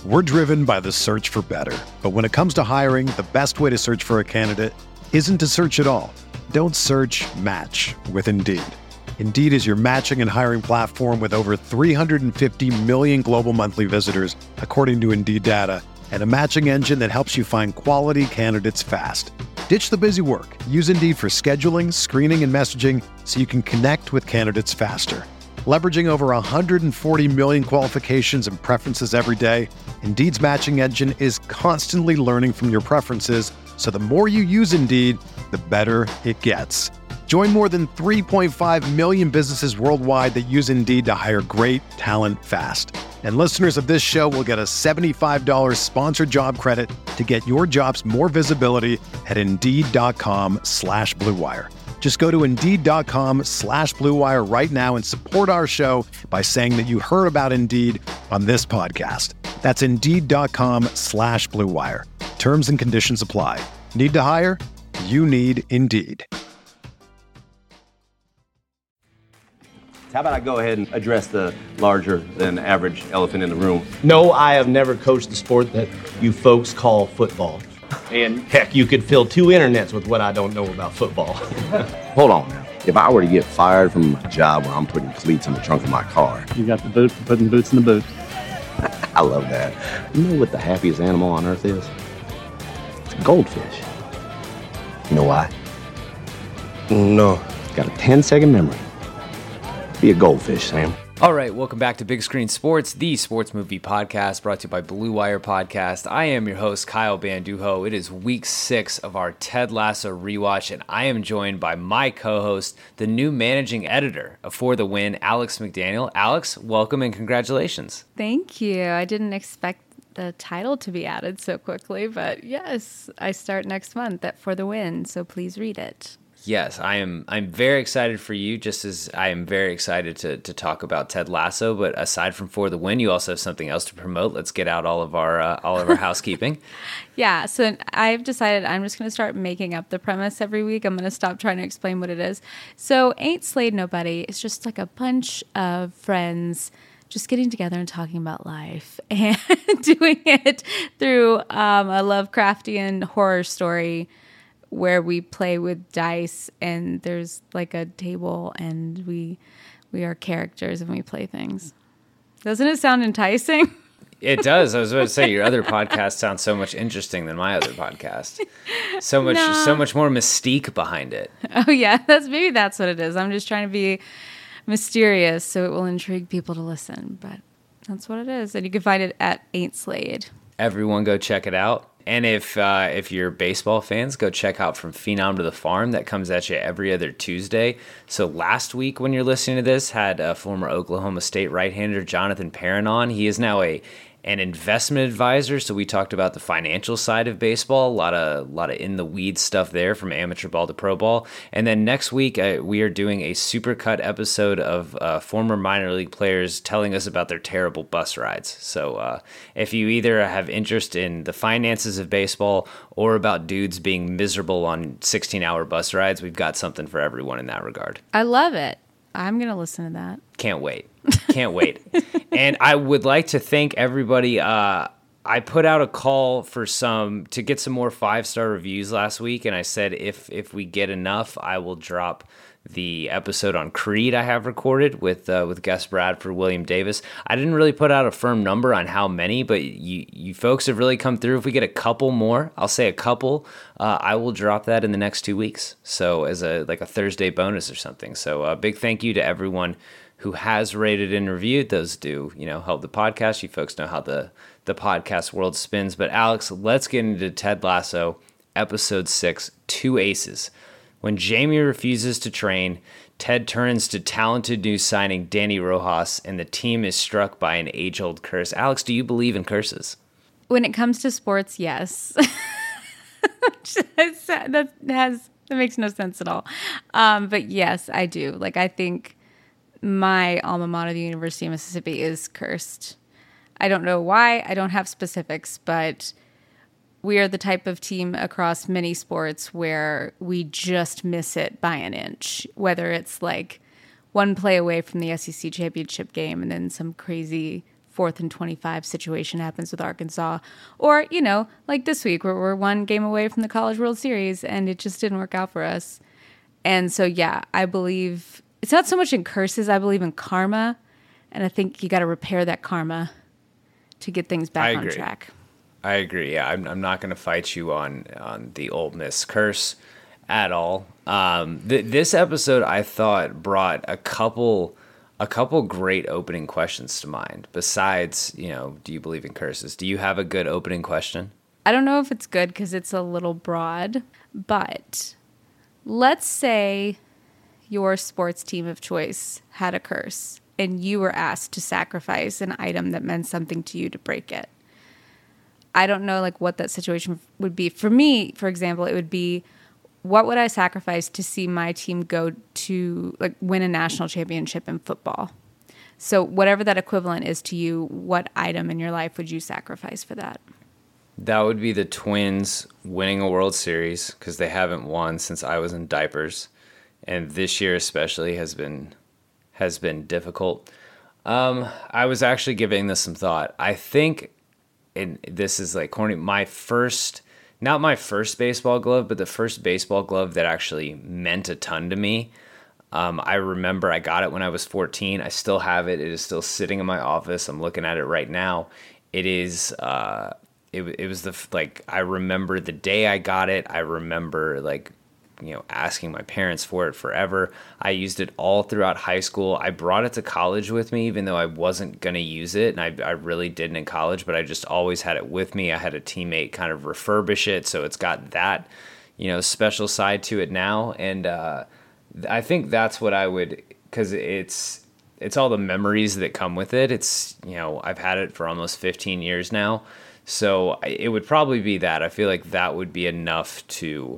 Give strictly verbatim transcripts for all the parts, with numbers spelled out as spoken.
We're driven by the search for better. But when it comes to hiring, the best way to search for a candidate isn't to search at all. Don't search, match with Indeed. Indeed is your matching and hiring platform with over three hundred fifty million global monthly visitors, according to Indeed data, and a matching engine that helps you find quality candidates fast. Ditch the busy work. Use Indeed for scheduling, screening, and messaging so you can connect with candidates faster. Leveraging over one hundred forty million qualifications and preferences every day, Indeed's matching engine is constantly learning from your preferences, so the more you use Indeed, the better it gets. Join more than three point five million businesses worldwide that use Indeed to hire great talent fast. And listeners of this show will get a seventy-five dollars sponsored job credit to get your jobs more visibility at Indeed.com slash Blue Wire. Just go to Indeed.com slash Blue Wire right now and support our show by saying that you heard about Indeed on this podcast. That's Indeed.com slash Blue Wire. Terms and conditions apply. Need to hire? You need Indeed. How about I go ahead and address the larger than average elephant in the room? No, I have never coached the sport that you folks call football. And heck, you could fill two internets with what I don't know about football. Hold on now. If I were to get fired from my job where I'm putting cleats in the trunk of my car. You got the boot for putting boots in the boot. I love that. You know what the happiest animal on earth is? It's a goldfish. You know why? No. It's got a ten second memory. Be a goldfish, Sam. All right, welcome back to Big Screen Sports, the sports movie podcast brought to you by Blue Wire Podcast. I am your host, Kyle Banduho. It is week six of our Ted Lasso rewatch, and I am joined by my co-host, the new managing editor of For the Win, Alex McDaniel. Alex, welcome and congratulations. Thank you. I didn't expect the title to be added so quickly, but yes, I start next month at For the Win, so please read it. Yes, I am. I'm very excited for you, just as I am very excited to to talk about Ted Lasso. But aside from For the Win, you also have something else to promote. Let's get out all of our uh, all of our housekeeping. Yeah, so I've decided I'm just going to start making up the premise every week. I'm going to stop trying to explain what it is. So Ain't Slayed Nobody is just like a bunch of friends just getting together and talking about life and doing it through um, a Lovecraftian horror story where we play with dice and there's like a table and we we are characters and we play things. Doesn't it sound enticing? It does. I was about to say your other podcast sounds so much interesting than my other podcast. So much no. so much more mystique behind it. Oh yeah, that's maybe that's what it is. I'm just trying to be mysterious so it will intrigue people to listen, but that's what it is. And you can find it at Ain't Slayed. Everyone go check it out. And if uh, if you're baseball fans, go check out From Phenom to the Farm. That comes at you every other Tuesday. So last week when you're listening to this, had uh, former Oklahoma State right-hander Jonathan Perrin on. He is now a an investment advisor, so we talked about the financial side of baseball, a lot of a lot of in the weeds stuff there, from amateur ball to pro ball. And then next week uh, we are doing a supercut episode of uh, former minor league players telling us about their terrible bus rides. So uh, if you either have interest in the finances of baseball or about dudes being miserable on sixteen-hour bus rides, we've got something for everyone in that regard. I love it. I'm going to listen to that. Can't wait. Can't wait. And I would like to thank everybody. Uh, I put out a call for some to get some more five-star reviews last week, and I said if if we get enough, I will drop the episode on Creed I have recorded with uh, with guest Bradford William Davis. I didn't really put out a firm number on how many, but you you folks have really come through. If we get a couple more, I'll say a couple, uh, I will drop that in the next two weeks. So as a like a Thursday bonus or something. So a big thank you to everyone who has rated and reviewed. Those do, you know, help the podcast. You folks know how the, the podcast world spins. But Alex, let's get into Ted Lasso, episode six, Two Aces. When Jamie refuses to train, Ted turns to talented new signing Danny Rojas, and the team is struck by an age-old curse. Alex, do you believe in curses? When it comes to sports, yes. that has that makes no sense at all. Um, but yes, I do. Like, I think my alma mater, the University of Mississippi, is cursed. I don't know why. I don't have specifics, but we are the type of team across many sports where we just miss it by an inch, whether it's like one play away from the S E C championship game and then some crazy fourth and twenty-five situation happens with Arkansas. Or, you know, like this week where we're one game away from the College World Series and it just didn't work out for us. And so, yeah, I believe it's not so much in curses. I believe in karma. And I think you got to repair that karma to get things back on track. I agree. Yeah, I'm, I'm not going to fight you on, on the Ole Miss curse at all. Um, th- this episode, I thought, brought a couple... a couple great opening questions to mind. Besides, you know, do you believe in curses? Do you have a good opening question? I don't know if it's good because it's a little broad, but let's say your sports team of choice had a curse and you were asked to sacrifice an item that meant something to you to break it. I don't know like what that situation would be. For me, for example, it would be, what would I sacrifice to see my team go to like win a national championship in football? So whatever that equivalent is to you, what item in your life would you sacrifice for that? That would be the Twins winning a World Series because they haven't won since I was in diapers, and this year especially has been has been difficult. Um, I was actually giving this some thought. I think, and this is like corny, my first. Not my first baseball glove, but the first baseball glove that actually meant a ton to me. Um, I remember I got it when I was fourteen. I still have it. It is still sitting in my office. I'm looking at it right now. It is, uh, it, it was the, like, I remember the day I got it. I remember, like, you know, asking my parents for it forever. I used it all throughout high school. I brought it to college with me, even though I wasn't going to use it. And I, I really didn't in college, but I just always had it with me. I had a teammate kind of refurbish it. So it's got that, you know, special side to it now. And uh, I think that's what I would, because it's, it's all the memories that come with it. It's, you know, I've had it for almost fifteen years now. So it would probably be that. I feel like that would be enough to,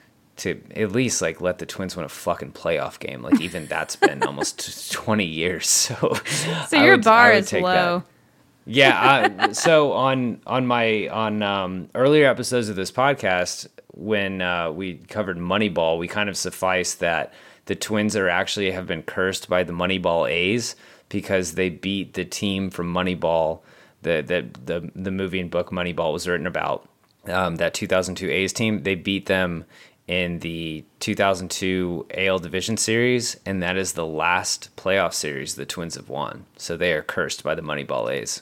to at least like let the Twins win a fucking playoff game. Like even that's been almost twenty years. So, so your would, bar is low. That. Yeah. I, so on, on my, on um, earlier episodes of this podcast, when uh, we covered Moneyball, we kind of sufficed that the Twins are actually have been cursed by the Moneyball A's because they beat the team from Moneyball, the, the, the, the movie and book Moneyball was written about, um, that two thousand two A's team. They beat them in the two thousand two A L Division Series, and that is the last playoff series the Twins have won. So they are cursed by the Moneyball A's.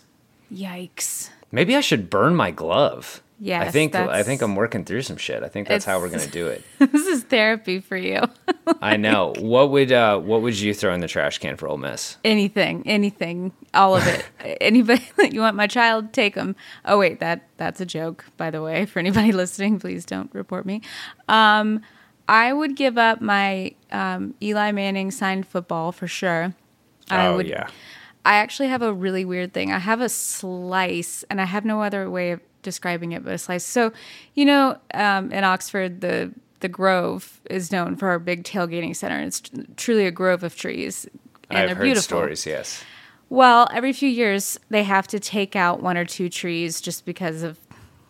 Yikes. Maybe I should burn my glove. Yes, I think that's... I think I'm working through some shit. I think that's it's... how we're going to do it. This is therapy for you. I know. What would uh, what would you throw in the trash can for Ole Miss? Anything, anything, all of it. Anybody that you want my child, take them. Oh wait, that that's a joke, by the way. For anybody listening, please don't report me. Um, I would give up my um, Eli Manning signed football for sure. I oh would, yeah. I actually have a really weird thing. I have a slice, and I have no other way of describing it but a slice. So, you know, um, in Oxford, the the Grove is known for our big tailgating center. It's t- truly a grove of trees, and I've they're heard beautiful. stories, yes. Well, every few years they have to take out one or two trees just because of,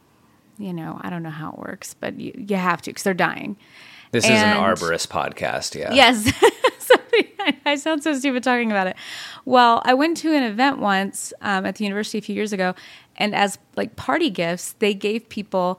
you know, I don't know how it works, but you, you have to because they're dying. This and, is an arborist podcast, yeah. Yes. Sorry, I sound so stupid talking about it. Well, I went to an event once um, at the university a few years ago, and as like party gifts, they gave people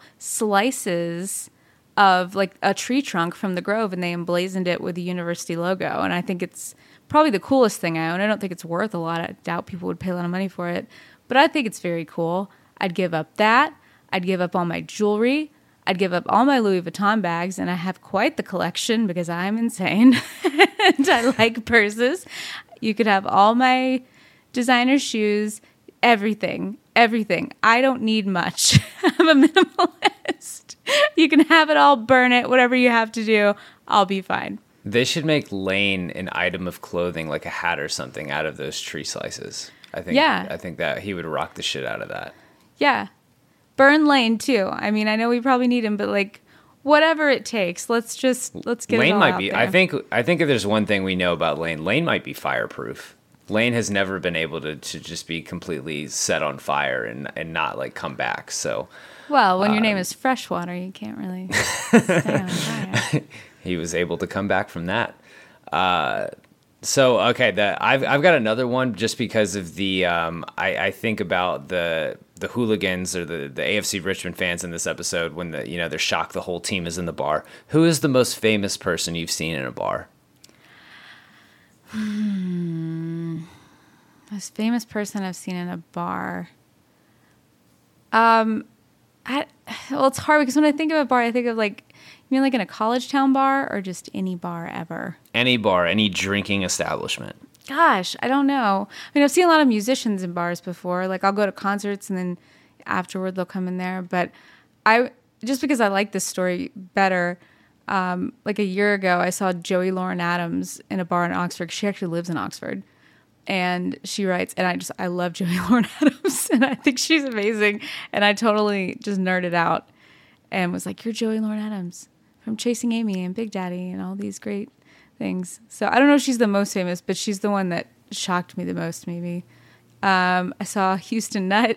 slices of like a tree trunk from the Grove, and they emblazoned it with the university logo. And I think it's probably the coolest thing I own. I don't think it's worth a lot. I doubt people would pay a lot of money for it, but I think it's very cool. I'd give up that. I'd give up all my jewelry. I'd give up all my Louis Vuitton bags, and I have quite the collection because I'm insane and I like purses. You could have all my designer shoes, everything, everything. I don't need much. I'm a minimalist. You can have it all, burn it, whatever you have to do. I'll be fine. They should make Lane an item of clothing, like a hat or something, out of those tree slices. I think. Yeah. I think that he would rock the shit out of that. Yeah. Burn Lane too. I mean, I know we probably need him, but like, whatever it takes, let's just let's get Lane it all might out be. there. I think. I think if there's one thing we know about Lane, Lane might be fireproof. Lane has never been able to, to just be completely set on fire and, and not like come back. So, well, when your um, name is Freshwater, you can't really stay on fire. He was able to come back from that. Uh, So okay, the I've I've got another one just because of the um I, I think about the the hooligans or the, the A F C Richmond fans in this episode when the you know they're shocked the whole team is in the bar. Who is the most famous person you've seen in a bar? Hmm. Most famous person I've seen in a bar. Um, I well, it's hard because when I think of a bar, I think of like. You mean like in a college town bar or just any bar ever? Any bar, any drinking establishment. Gosh, I don't know. I mean, I've seen a lot of musicians in bars before. Like I'll go to concerts and then afterward they'll come in there. But I just because I like this story better, um, like a year ago I saw Joey Lauren Adams in a bar in Oxford. She actually lives in Oxford. And she writes, and I just, I love Joey Lauren Adams and I think she's amazing. And I totally just nerded out and was like, you're Joey Lauren Adams from Chasing Amy and Big Daddy and all these great things. So I don't know if she's the most famous, but she's the one that shocked me the most, maybe. Um, I saw Houston Nutt.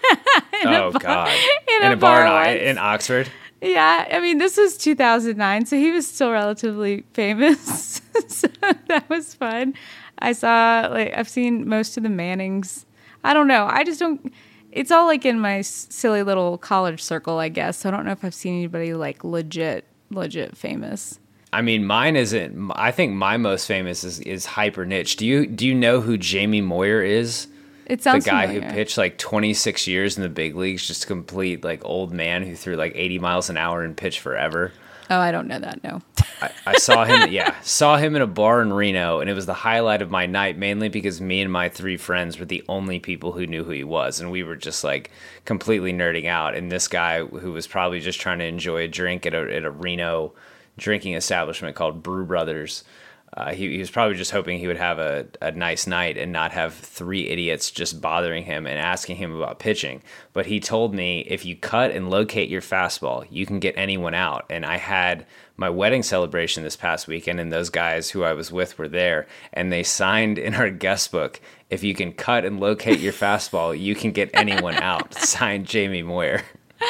oh, bar, God. In, in a, a bar, bar in, in Oxford? Yeah. I mean, this was two thousand nine, so he was still relatively famous. So that was fun. I saw, like, I've seen most of the Mannings. I don't know. I just don't... It's all, like, in my silly little college circle, I guess. So I don't know if I've seen anybody, like, legit... legit famous. I mean, mine isn't. I think my most famous is, is hyper niche. Do you do you know who Jamie Moyer is? It sounds the guy familiar. who pitched like twenty-six years in the big leagues, just a complete like old man who threw like eighty miles an hour and pitched forever. Oh, I don't know that. No. I, I saw him. Yeah, saw him in a bar in Reno, and it was the highlight of my night, mainly because me and my three friends were the only people who knew who he was, and we were just like completely nerding out. And this guy, who was probably just trying to enjoy a drink at a at a Reno drinking establishment called Brew Brothers, uh, he, he was probably just hoping he would have a, a nice night and not have three idiots just bothering him and asking him about pitching. But he told me, if you cut and locate your fastball, you can get anyone out. And I had my wedding celebration this past weekend, and those guys who I was with were there, and they signed in our guest book, if you can cut and locate your fastball, you can get anyone out. Signed Jamie Moyer.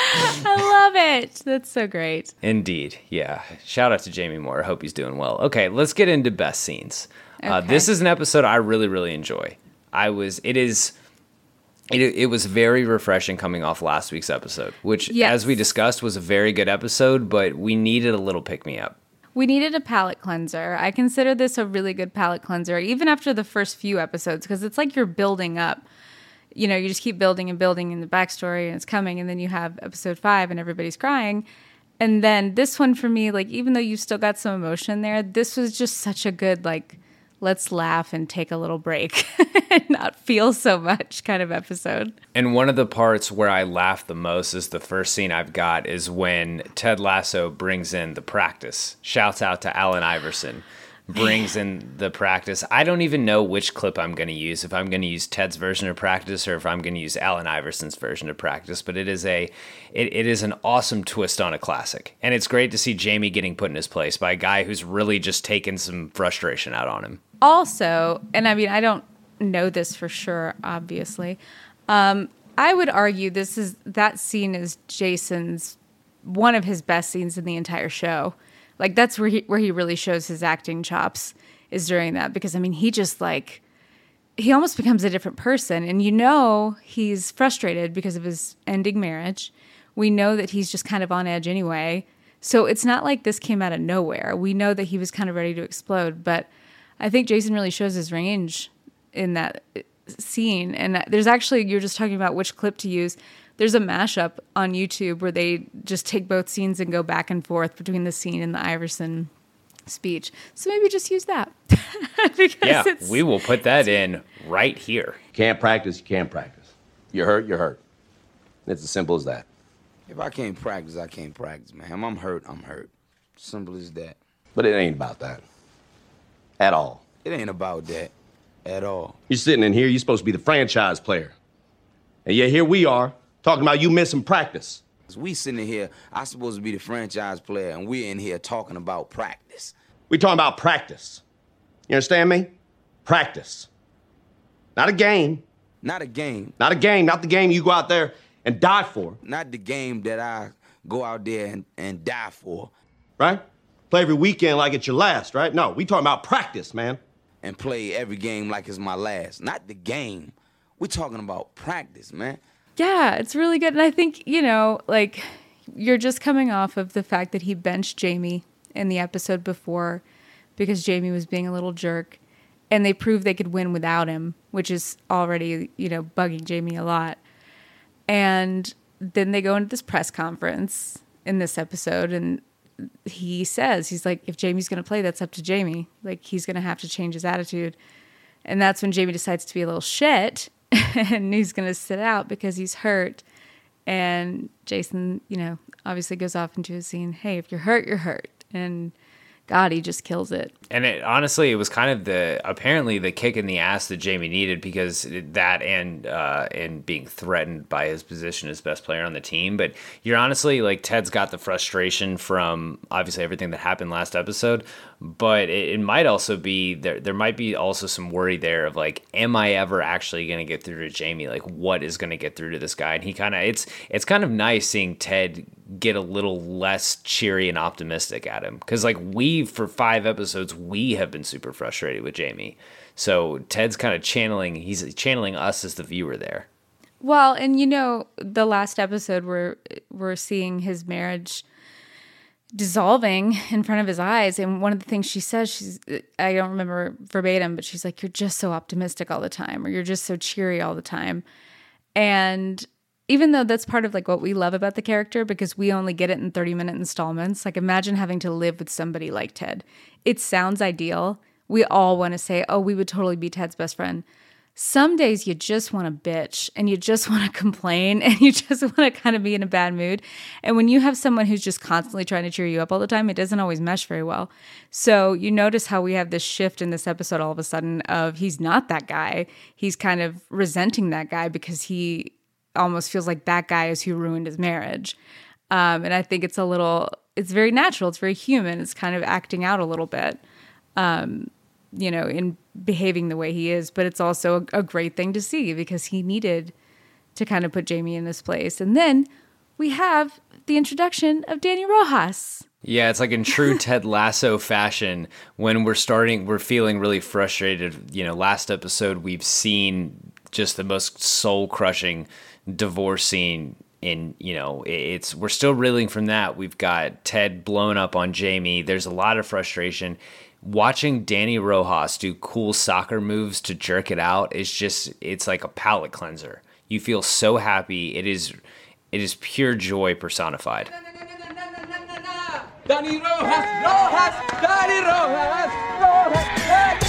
I love it. That's so great. Indeed. Yeah. Shout out to Jamie Moore. I hope he's doing well. Okay, let's get into best scenes. Okay. Uh, this is an episode I really, really enjoy. I was, it is, it, it was very refreshing coming off last week's episode, which, yes. as we discussed, was a very good episode, but we needed a little pick-me-up. We needed a palate cleanser. I consider this a really good palate cleanser, even after the first few episodes, because it's like you're building up. You know, you just keep building and building in the backstory and it's coming. And then you have episode five and everybody's crying. And then this one for me, like, even though you still got some emotion there, this was just such a good, like, let's laugh and take a little break and not feel so much kind of episode. And one of the parts where I laughed the most is the first scene I've got is when Ted Lasso brings in the practice. Shouts out to Allen Iverson. Brings in the practice. I don't even know which clip I'm going to use, if I'm going to use Ted's version of practice or if I'm going to use Allen Iverson's version of practice, but it is a it, it is an awesome twist on a classic. And it's great to see Jamie getting put in his place by a guy who's really just taken some frustration out on him. Also, and I mean, I don't know this for sure, obviously, um, I would argue this is that scene is Jason's one of his best scenes in the entire show. Like, that's where he where he really shows his acting chops, is during that. Because, I mean, he just, like, he almost becomes a different person. And you know he's frustrated because of his ending marriage. We know that he's just kind of on edge anyway. So it's not like this came out of nowhere. We know that he was kind of ready to explode. But I think Jason really shows his range in that scene. And there's actually, you're just talking about which clip to use. There's a mashup on YouTube where they just take both scenes and go back and forth between the scene and the Iverson speech. So maybe just use that. because yeah, it's, we will put that in right here. Can't practice, you can't practice. You're hurt, you're hurt. It's as simple as that. If I can't practice, I can't practice, man. If I'm hurt, I'm hurt. Simple as that. But it ain't about that. At all. It ain't about that. At all. You're sitting in here, you're supposed to be the franchise player. And yet here we are, talking about you missing practice. We sitting here, I'm supposed to be the franchise player, and we're in here talking about practice. We talking about practice. You understand me? Practice. Not a game. Not a game. Not a game, not the game you go out there and die for. Not the game that I go out there and, and die for. Right? Play every weekend like it's your last, right? No, we talking about practice, man. and play every game like it's my last. Not the game. We're talking about practice, man. Yeah, it's really good. And I think, you know, like, you're just coming off of the fact that he benched Jamie in the episode before because Jamie was being a little jerk. And they proved they could win without him, which is already, you know, bugging Jamie a lot. And then they go into this press conference in this episode, and he says, he's like, if Jamie's going to play, that's up to Jamie. Like, he's going to have to change his attitude. And that's when Jamie decides to be a little shit, and he's going to sit out because he's hurt. And Jason, you know, obviously goes off into a scene, hey, if you're hurt, you're hurt. And God, he just kills it. And it, honestly, it was kind of the apparently the kick in the ass that Jamie needed, because that and uh, and being threatened by his position as best player on the team. But you're honestly like, Ted's got the frustration from obviously everything that happened last episode. But it, it might also be there. There might be also some worry there of like, am I ever actually going to get through to Jamie? Like, what is going to get through to this guy? And he kind of it's it's kind of nice seeing Ted get a little less cheery and optimistic at him, because like we for five episodes we have been super frustrated with Jamie. So Ted's kind of channeling he's channeling us as the viewer there. Well, and you know, the last episode we're we're seeing his marriage dissolving in front of his eyes, and one of the things she says, she's I don't remember verbatim, but she's like, you're just so optimistic all the time, or you're just so cheery all the time. And even though that's part of like what we love about the character, because we only get it in thirty minute installments, like imagine having to live with somebody like Ted. It sounds ideal. We all want to say, oh, we would totally be Ted's best friend. Some days you just want to bitch and you just want to complain and you just want to kind of be in a bad mood. And when you have someone who's just constantly trying to cheer you up all the time, it doesn't always mesh very well. So you notice how we have this shift in this episode all of a sudden of he's not that guy. He's kind of resenting that guy because he almost feels like that guy is who ruined his marriage. Um, and I think it's a little, it's very natural. It's very human. It's kind of acting out a little bit. Um, you know, in behaving the way he is, but it's also a, a great thing to see because he needed to kind of put Jamie in this place. And then we have the introduction of Danny Rojas. Yeah, it's like in true Ted Lasso fashion, when we're starting, we're feeling really frustrated. You know, last episode, we've seen just the most soul-crushing divorce scene in, you know, it's, we're still reeling from that. We've got Ted blowing up on Jamie. There's a lot of frustration. Watching Danny Rojas do cool soccer moves to jerk it out is just, it's like a palate cleanser. You feel so happy. It is, it is pure joy personified. Danny Rojas, Rojas, Danny Rojas, Rojas, Danny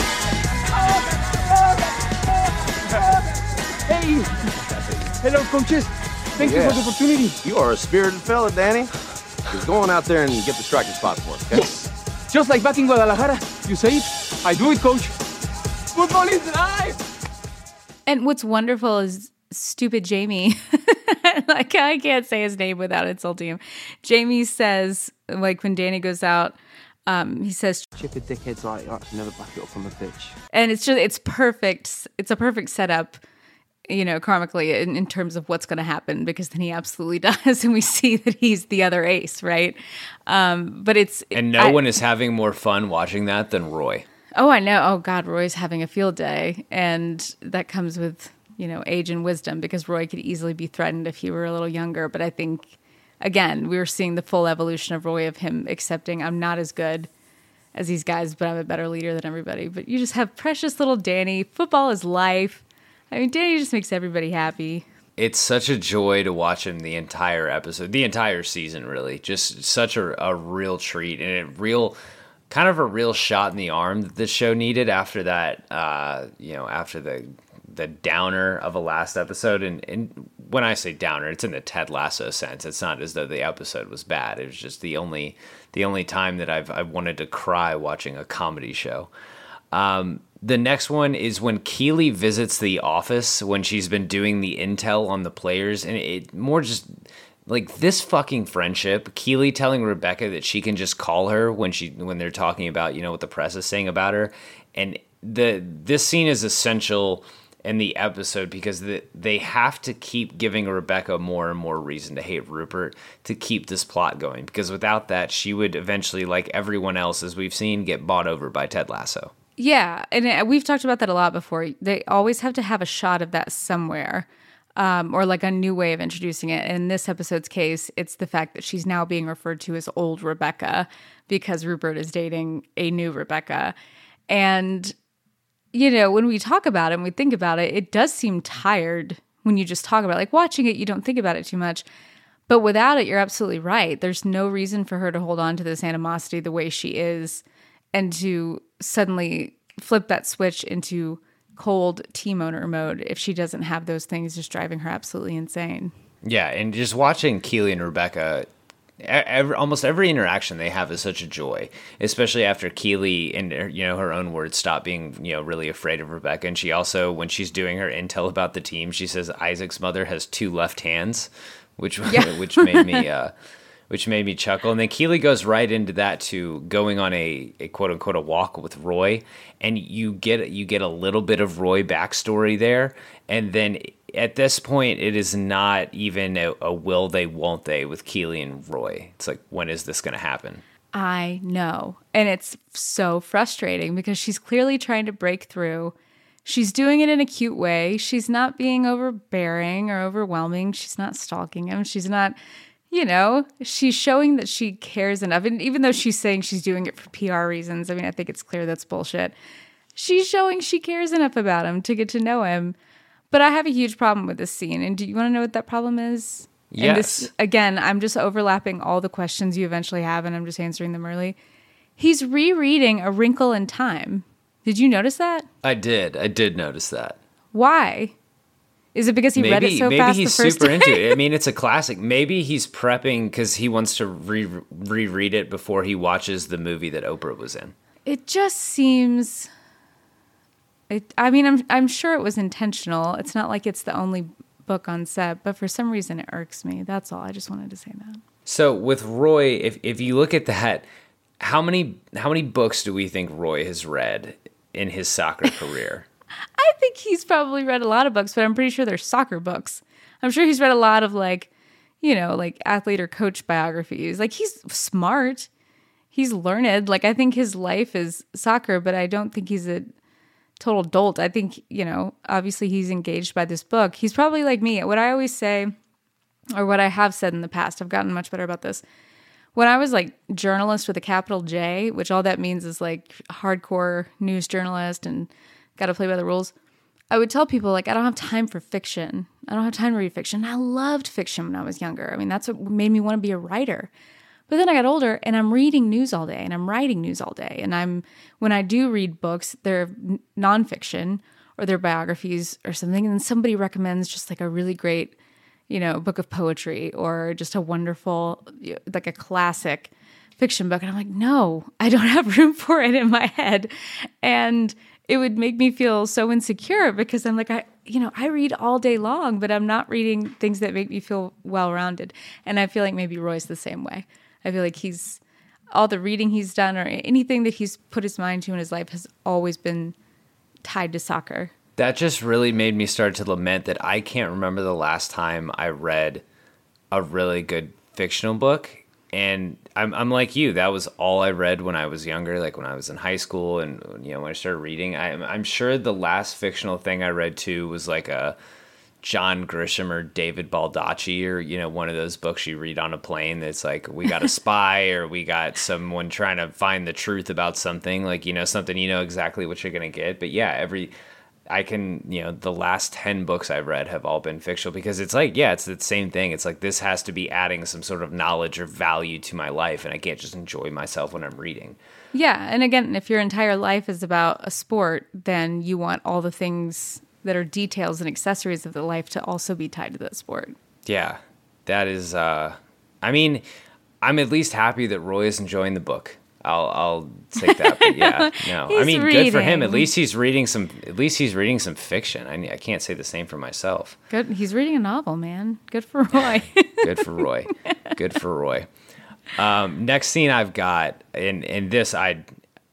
Rojas. Hey, hello, coaches. Thank Yeah. you for the opportunity. You are a spirited fella, Danny. Just go on out there and get the striking spots for us, okay? Yes. Just like back in Guadalajara. You say it, I do it, coach. Football is life. And what's wonderful is stupid Jamie. Like, I can't say his name without insulting him. Jamie says, like, when Danny goes out, um, he says, Chip a dickheads like that, never back it up on the pitch. and it's just, it's perfect. It's a perfect setup, you know, karmically in, in terms of what's going to happen, because then he absolutely does. And we see that he's the other ace, right? Um, but it's... And no I, one is having more fun watching that than Roy. Oh, I know. Oh, God, Roy's having a field day. And that comes with, you know, age and wisdom, because Roy could easily be threatened if he were a little younger. But I think, again, we were seeing the full evolution of Roy, of him accepting I'm not as good as these guys, but I'm a better leader than everybody. But you just have precious little Danny. Football is life. I mean, Danny just makes everybody happy. It's such a joy to watch him the entire episode, the entire season, really. Just such a, a real treat, and a real, kind of a real shot in the arm that this show needed after that, uh, you know, after the the downer of a last episode. And, and when I say downer, it's in the Ted Lasso sense. It's not as though the episode was bad. It was just the only the only time that I've I've wanted to cry watching a comedy show. Um, the next one is when Keely visits the office when she's been doing the intel on the players, and it more just like this fucking friendship. Keely telling Rebecca that she can just call her when she when they're talking about, you know, what the press is saying about her, and the this scene is essential in the episode because the, they have to keep giving Rebecca more and more reason to hate Rupert to keep this plot going, because without that, she would eventually, like everyone else as we've seen, get bought over by Ted Lasso. Yeah, and it, we've talked about that a lot before. They always have to have a shot of that somewhere, um, or like a new way of introducing it. In this episode's case, it's the fact that she's now being referred to as old Rebecca because Rupert is dating a new Rebecca. And, you know, when we talk about it and we think about it, it does seem tired when you just talk about it. Like watching it, you don't think about it too much. But without it, you're absolutely right. There's no reason for her to hold on to this animosity the way she is and to suddenly flip that switch into cold team owner mode if she doesn't have those things just driving her absolutely insane. Yeah, and just watching Keely and Rebecca, every, almost every interaction they have is such a joy, especially after Keely, in you know her own words, stopped being you know really afraid of Rebecca. And she also, when she's doing her intel about the team, she says Isaac's mother has two left hands, which yeah. which made me uh, which made me chuckle. And then Keely goes right into that to going on a, a quote unquote a walk with Roy, and you get you get a little bit of Roy backstory there, and then at this point it is not even a, a will they won't they with Keely and Roy. It's like, when is this going to happen? I know, and it's so frustrating because she's clearly trying to break through. She's doing it in a cute way. She's not being overbearing or overwhelming. She's not stalking him. She's not, you know, she's showing that she cares enough. And even though she's saying she's doing it for P R reasons, I mean, I think it's clear that's bullshit. She's showing she cares enough about him to get to know him. But I have a huge problem with this scene. And do you want to know what that problem is? Yes. And this, again, I'm just overlapping all the questions you eventually have, and I'm just answering them early. He's rereading A Wrinkle in Time. Did you notice that? I did. I did notice that. Why? Is it because he maybe, read it so maybe fast he's the first super time? into it. I mean, it's a classic. Maybe he's prepping because he wants to re- reread it before he watches the movie that Oprah was in. It just seems... It, I mean, I'm I'm sure it was intentional. It's not like it's the only book on set, but for some reason it irks me. That's all. I just wanted to say that. So with Roy, if if you look at that, how many how many books do we think Roy has read in his soccer career? I think he's probably read a lot of books, but I'm pretty sure they're soccer books. I'm sure he's read a lot of, like, you know, like athlete or coach biographies. Like, he's smart. He's learned. Like, I think his life is soccer, but I don't think he's a total dolt. I think, you know, obviously he's engaged by this book. He's probably like me. What I always say, or what I have said in the past, I've gotten much better about this. When I was like journalist with a capital J, which all that means is like hardcore news journalist and got to play by the rules, I would tell people, like, I don't have time for fiction. I don't have time to read fiction. I loved fiction when I was younger. I mean, that's what made me want to be a writer. But then I got older and I'm reading news all day and I'm writing news all day. And I'm, when I do read books, they're nonfiction or they're biographies or something. And then somebody recommends just like a really great, you know, book of poetry or just a wonderful, like a classic fiction book. And I'm like, no, I don't have room for it in my head. And it would make me feel so insecure because I'm like, I, you know, I read all day long, but I'm not reading things that make me feel well-rounded. And I feel like maybe Roy's the same way. I feel like he's, all the reading he's done or anything that he's put his mind to in his life has always been tied to soccer. That just really made me start to lament that I can't remember the last time I read a really good fictional book. And I'm I'm like you. That was all I read when I was younger, like when I was in high school and, you know, when I started reading. I'm, I'm sure the last fictional thing I read, too, was like a John Grisham or David Baldacci or, you know, one of those books you read on a plane that's like, we got a spy or we got someone trying to find the truth about something, like, you know, something you know exactly what you're going to get. But yeah, every, I can, you know, the last ten books I've read have all been fictional because it's like, yeah, it's the same thing. It's like, this has to be adding some sort of knowledge or value to my life and I can't just enjoy myself when I'm reading. Yeah. And again, if your entire life is about a sport, then you want all the things that are details and accessories of the life to also be tied to that sport. Yeah, that is, uh, I mean, I'm at least happy that Roy is enjoying the book. I'll, I'll take that. But yeah, no, I mean, reading. Good for him. At least he's reading some, at least he's reading some fiction. I I can't say the same for myself. Good. He's reading a novel, man. Good for Roy. Good for Roy. Good for Roy. Um, next scene I've got, and, and this, I,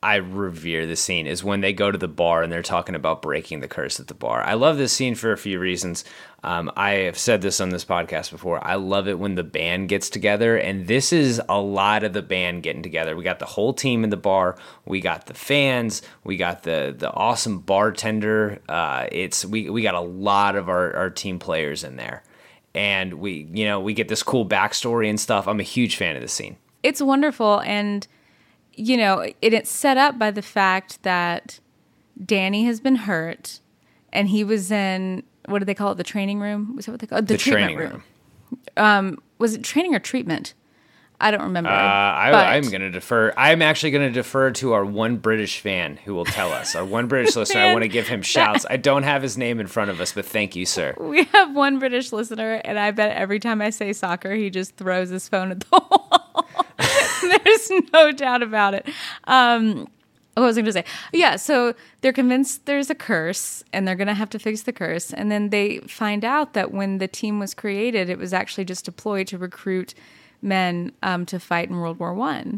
I revere this scene is when they go to the bar and they're talking about breaking the curse at the bar. I love this scene for a few reasons. Um, I have said this on this podcast before. I love it when the band gets together, and this is a lot of the band getting together. We got the whole team in the bar. We got the fans. We got the the awesome bartender. Uh, it's we we got a lot of our, our team players in there, and we you know we get this cool backstory and stuff. I'm a huge fan of this scene. It's wonderful, and you know, it, it's set up by the fact that Danny has been hurt, and he was in, what do they call it, the training room? Was that what they call it? The, the treatment training room. room. Um, was it training or treatment? I don't remember. Uh, I, but... I'm going to defer. I'm actually going to defer to our one British fan who will tell us. Our one British listener. I want to give him shouts. I don't have his name in front of us, but thank you, sir. We have one British listener, and I bet every time I say soccer, he just throws his phone at the wall. There's no doubt about it. Um, what was I going to say? Yeah, so they're convinced there's a curse, and they're going to have to fix the curse. And then they find out that when the team was created, it was actually just deployed to recruit men um, to fight in World War One.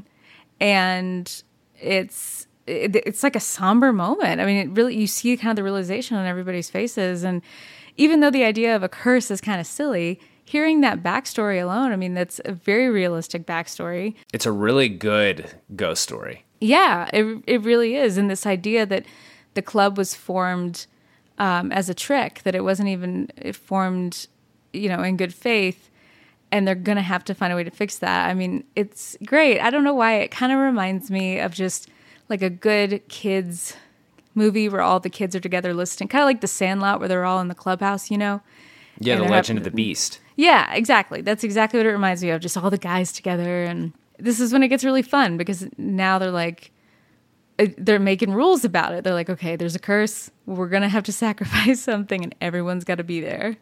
And it's it, it's like a somber moment. I mean, it really, you see kind of the realization on everybody's faces. And even though the idea of a curse is kind of silly, hearing that backstory alone, I mean, that's a very realistic backstory. It's a really good ghost story. Yeah, it it really is. And this idea that the club was formed um, as a trick, that it wasn't even formed, you know, in good faith, and they're going to have to find a way to fix that. I mean, it's great. I don't know why. It kind of reminds me of just like a good kids movie where all the kids are together listening, kind of like The Sandlot where they're all in the clubhouse, you know? Yeah, and The Legend having, of the Beast. Yeah, exactly. That's exactly what it reminds me of, just all the guys together. And this is when it gets really fun because now they're like, they're making rules about it. They're like, okay, there's a curse. We're going to have to sacrifice something and everyone's got to be there.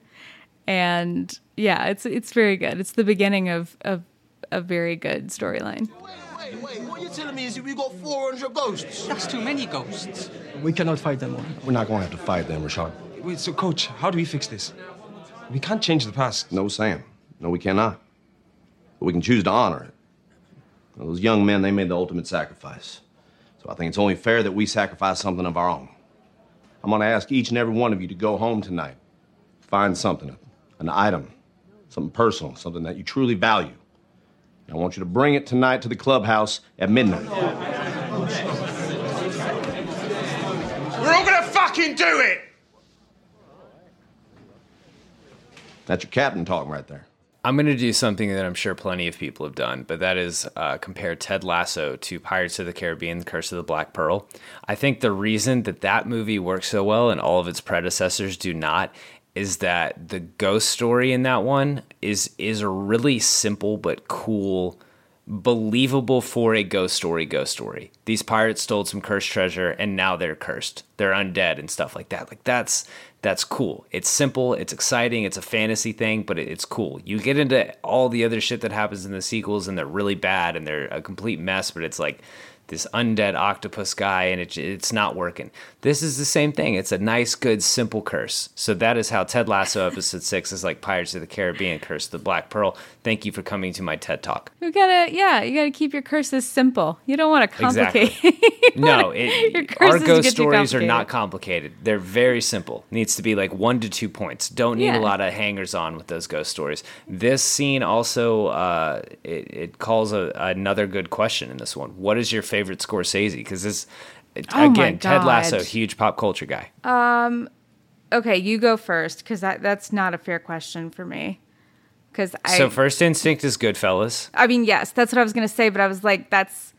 And yeah, it's it's very good. It's the beginning of, of a very good storyline. Wait, wait, what you're telling me is that we got four hundred ghosts? That's too many ghosts. We cannot fight them all. We're not going to have to fight them, Rashad. Wait, so coach, how do we fix this? We can't change the past. No, Sam. No, we cannot. But we can choose to honor it. Now, those young men, they made the ultimate sacrifice. So I think it's only fair that we sacrifice something of our own. I'm going to ask each and every one of you to go home tonight. Find something, an item, something personal, something that you truly value. And I want you to bring it tonight to the clubhouse at midnight. We're all gonna fucking do it! That's your captain talking right there. I'm going to do something that I'm sure plenty of people have done, but that is uh, compare Ted Lasso to Pirates of the Caribbean, The Curse of the Black Pearl. I think the reason that that movie works so well and all of its predecessors do not is that the ghost story in that one is is a really simple but cool, believable for a ghost story ghost story. These pirates stole some cursed treasure and now they're cursed. They're undead and stuff like that. Like that's that's cool. It's simple, it's exciting, it's a fantasy thing, but it, it's cool. You get into all the other shit that happens in the sequels and they're really bad and they're a complete mess, but it's like this undead octopus guy and it, it's not working. This is the same thing. It's a nice, good, simple curse. So that is how Ted Lasso episode six is like Pirates of the Caribbean, Curse of the Black Pearl. Thank you for coming to my TED Talk. You gotta, yeah, you gotta keep your curses simple. You don't want to complicate. Exactly. No, it, our ghost stories are complicated. not complicated. They're very simple. Needs to be like one to two points. Don't need Yeah. a lot of hangers on with those ghost stories. This scene also uh, it, it calls a, another good question in this one. What is your favorite Scorsese? Because this Oh my again, Ted Lasso, God. huge pop culture guy. Um, okay, you go first because that that's not a fair question for me. Because I, So First Instinct is Goodfellas. I mean, yes, that's what I was gonna say, but I was like, that's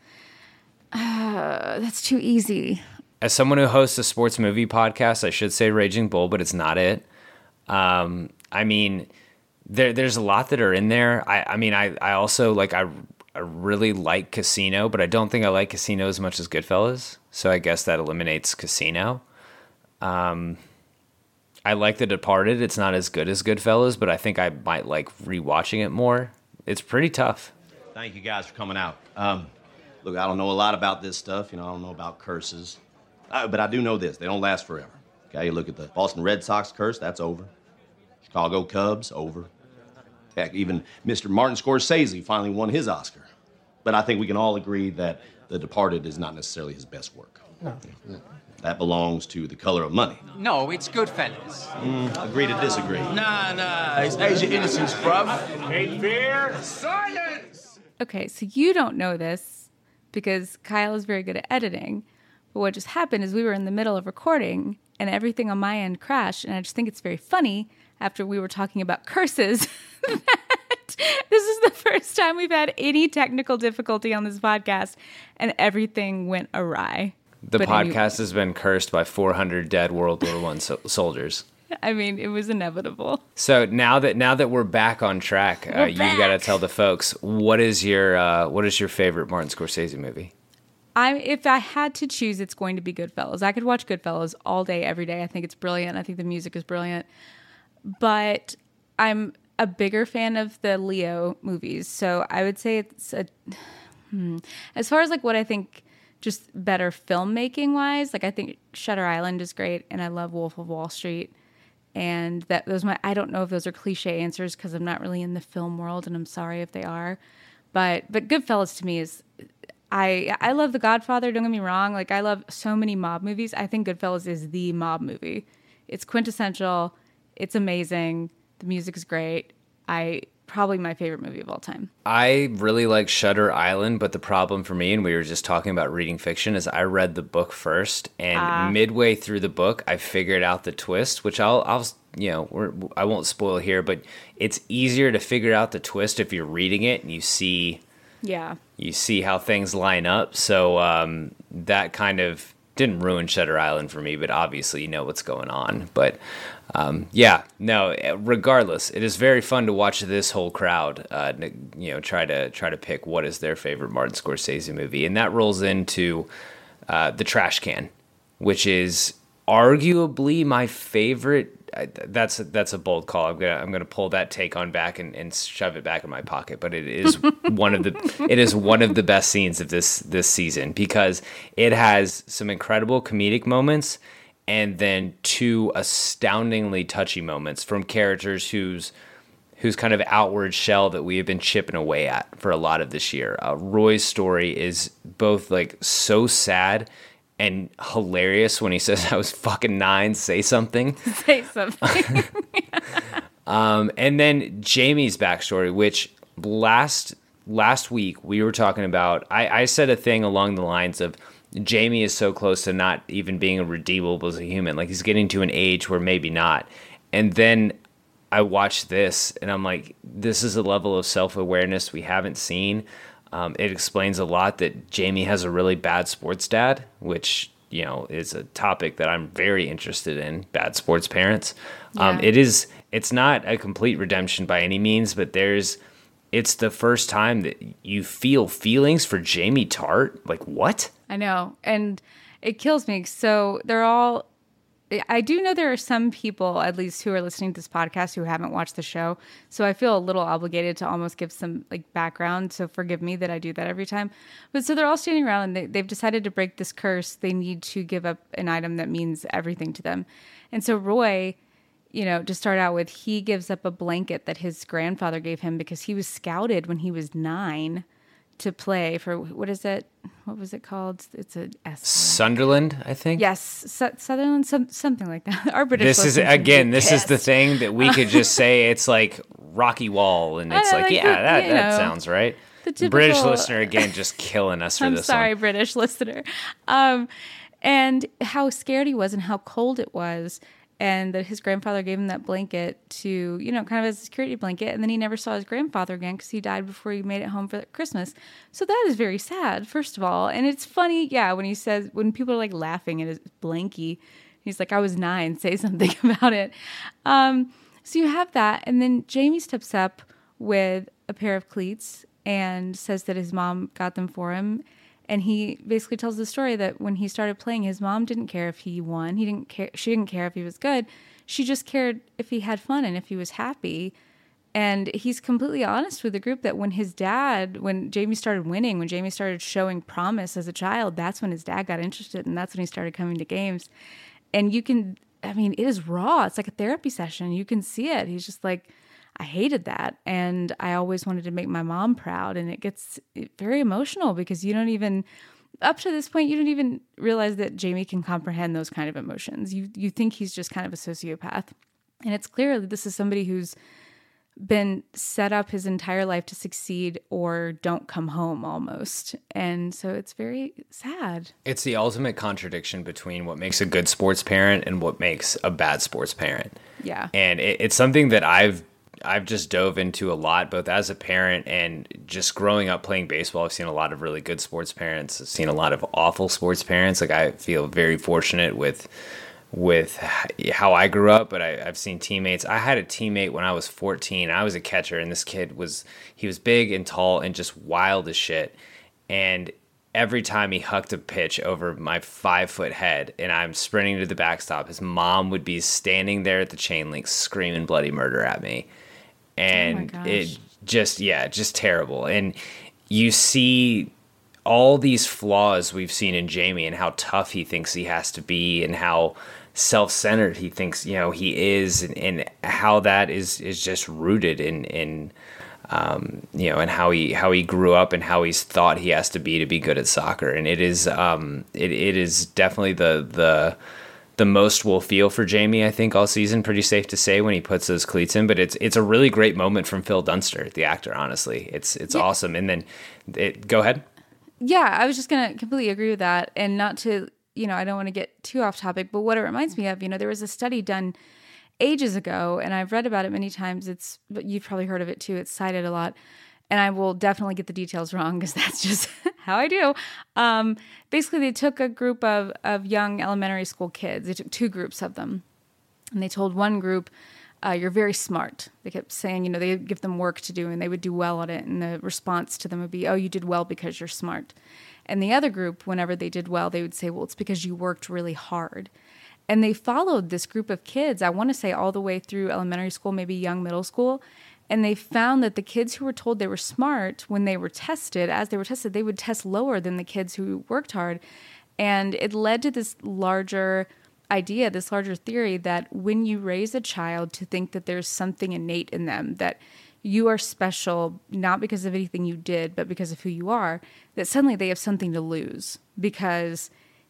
uh, that's too easy. As someone who hosts a sports movie podcast, I should say Raging Bull, but it's not it. Um, I mean, there there's a lot that are in there. I, I mean, I, I also like I I really like Casino, but I don't think I like Casino as much as Goodfellas. So I guess that eliminates Casino. Um, I like The Departed. It's not as good as Goodfellas, but I think I might like rewatching it more. It's pretty tough. Thank you guys for coming out. Um, look, I don't know a lot about this stuff. You know, I don't know about curses. Uh, but I do know this. They don't last forever. Okay, you look at the Boston Red Sox curse, that's over. Chicago Cubs, over. Heck, even Mister Martin Scorsese finally won his Oscar. But I think we can all agree that The Departed is not necessarily his best work. No. That belongs to The Color of Money. No, it's Goodfellas. Mm, agree to disagree. Nah, nah, it's Age of Innocence, bruv. Hate fear, silence! Okay, so you don't know this because Kyle is very good at editing. But what just happened is we were in the middle of recording and everything on my end crashed. And I just think it's very funny after we were talking about curses that this is the first time we've had any technical difficulty on this podcast and everything went awry. The But podcast anyway. has been cursed by four hundred dead World War One so- soldiers. I mean, it was inevitable. So now that now that we're back on track, uh, We're you've got to back. tell the folks what is your uh, what is your favorite Martin Scorsese movie? I if I had to choose, it's going to be Goodfellas. I could watch Goodfellas all day, every day. I think it's brilliant. I think the music is brilliant. But I'm a bigger fan of the Leo movies. So I would say it's a hmm. As far as like what I think just better filmmaking wise, like I think Shutter Island is great and I love Wolf of Wall Street. And that those my I don't know if those are cliche answers because I'm not really in the film world and I'm sorry if they are. But but Goodfellas to me is I I love The Godfather, don't get me wrong. Like I love so many mob movies. I think Goodfellas is the mob movie. It's quintessential. It's amazing. The music is great. I probably my favorite movie of all time. I really like Shutter Island, but the problem for me, and we were just talking about reading fiction, is I read the book first, and Ah. midway through the book, I figured out the twist, which I'll, I'll, you know, we're, I won't spoil here, but it's easier to figure out the twist if you're reading it and you see, Yeah. you see how things line up. So um, that kind of didn't ruin Shutter Island for me, but obviously you know what's going on. But um, yeah, no, regardless, it is very fun to watch this whole crowd, uh, you know, try to try to pick what is their favorite Martin Scorsese movie. And that rolls into uh, The Trash Can, which is arguably my favorite. I, that's that's a bold call. I'm gonna I'm gonna pull that take on back and, and shove it back in my pocket. But it is one of the it is one of the best scenes of this this season because it has some incredible comedic moments and then two astoundingly touchy moments from characters whose whose kind of outward shell that we have been chipping away at for a lot of this year. Uh, Roy's story is both like so sad and hilarious when he says, I was fucking nine, say something. Say something. um, and then Jamie's backstory, which last last week we were talking about, I, I said a thing along the lines of Jamie is so close to not even being redeemable as a human. Like he's getting to an age where maybe not. And then I watched this and I'm like, this is a level of self-awareness we haven't seen. Um, it explains a lot that Jamie has a really bad sports dad, which, you know, is a topic that I'm very interested in, bad sports parents. Um, Yeah. it is, it's not a complete redemption by any means, but there's, it's the first time that you feel feelings for Jamie Tart. Like, what? I know. And it kills me. So they're all, I do know there are some people, at least who are listening to this podcast, who haven't watched the show. So I feel a little obligated to almost give some like background. So forgive me that I do that every time. But so they're all standing around and they, they've decided to break this curse. They need to give up an item that means everything to them. And so Roy, you know, to start out with, he gives up a blanket that his grandfather gave him because he was scouted when he was nine to play for, what is it? What was it called? It's a S. Sunderland, I think. Yes, Su- Sutherland, some, something like that. Our British This is listeners would be again. This is the pissed. thing that we could just say. It's like Rocky Wall, and it's I like, like yeah, the- that, you that know, sounds right. the typical- British listener again, just killing us for I'm this sorry, one. British listener. Um, and how scared he was and how cold it was. And that his grandfather gave him that blanket to, you know, kind of as a security blanket. And then he never saw his grandfather again because he died before he made it home for Christmas. So that is very sad, first of all. And it's funny, yeah, when he says, when people are like laughing at his blankie, he's like, I was nine, say something about it. Um, so you have that. And then Jamie steps up with a pair of cleats and says that his mom got them for him. And he basically tells the story that when he started playing, his mom didn't care if he won. He didn't care. She didn't care if he was good. She just cared if he had fun and if he was happy. And he's completely honest with the group that when his dad, when Jamie started winning, when Jamie started showing promise as a child, that's when his dad got interested. And that's when he started coming to games. And you can, I mean, it is raw. It's like a therapy session. You can see it. He's just like, I hated that. And I always wanted to make my mom proud. And it gets very emotional because you don't even, up to this point, you don't even realize that Jamie can comprehend those kind of emotions. You you think he's just kind of a sociopath. And it's clear that this is somebody who's been set up his entire life to succeed or don't come home almost. And so it's very sad. It's the ultimate contradiction between what makes a good sports parent and what makes a bad sports parent. Yeah. And it, it's something that I've I've just dove into a lot, both as a parent and just growing up playing baseball. I've seen a lot of really good sports parents. I've seen a lot of awful sports parents. Like I feel very fortunate with with how I grew up, but I, I've seen teammates. I had a teammate when I was fourteen. I was a catcher, and this kid was, he was big and tall and just wild as shit. And every time he hucked a pitch over my five foot head and I'm sprinting to the backstop, his mom would be standing there at the chain link screaming bloody murder at me. And oh it just, yeah, just terrible. And you see all these flaws we've seen in Jamie and how tough he thinks he has to be and how self-centered he thinks, you know, he is, and, and how that is, is just rooted in, in, um, you know, and how he, how he grew up and how he's thought he has to be to be good at soccer. And it is, um, it, it is definitely the, the, the most we'll feel for Jamie, I think, all season. Pretty safe to say when he puts those cleats in, but it's, it's a really great moment from Phil Dunster, the actor, honestly. It's, it's yeah. awesome. And then it, go ahead. Yeah, I was just going to completely agree with that. And not to, you know, I don't want to get too off topic, but what it reminds me of, you know, there was a study done ages ago, and I've read about it many times. It's, but you've probably heard of it too. It's cited a lot. And I will definitely get the details wrong because that's just how I do. Um, basically, they took a group of, of young elementary school kids. They took two groups of them. And they told one group, uh, you're very smart. They kept saying, you know, they give them work to do and they would do well at it. And the response to them would be, oh, you did well because you're smart. And the other group, whenever they did well, they would say, well, it's because you worked really hard. And they followed this group of kids, I want to say all the way through elementary school, maybe young middle school. And they found that the kids who were told they were smart, when they were tested, as they were tested, they would test lower than the kids who worked hard. And it led to this larger idea, this larger theory that when you raise a child to think that there's something innate in them, that you are special, not because of anything you did, but because of who you are, that suddenly they have something to lose. Because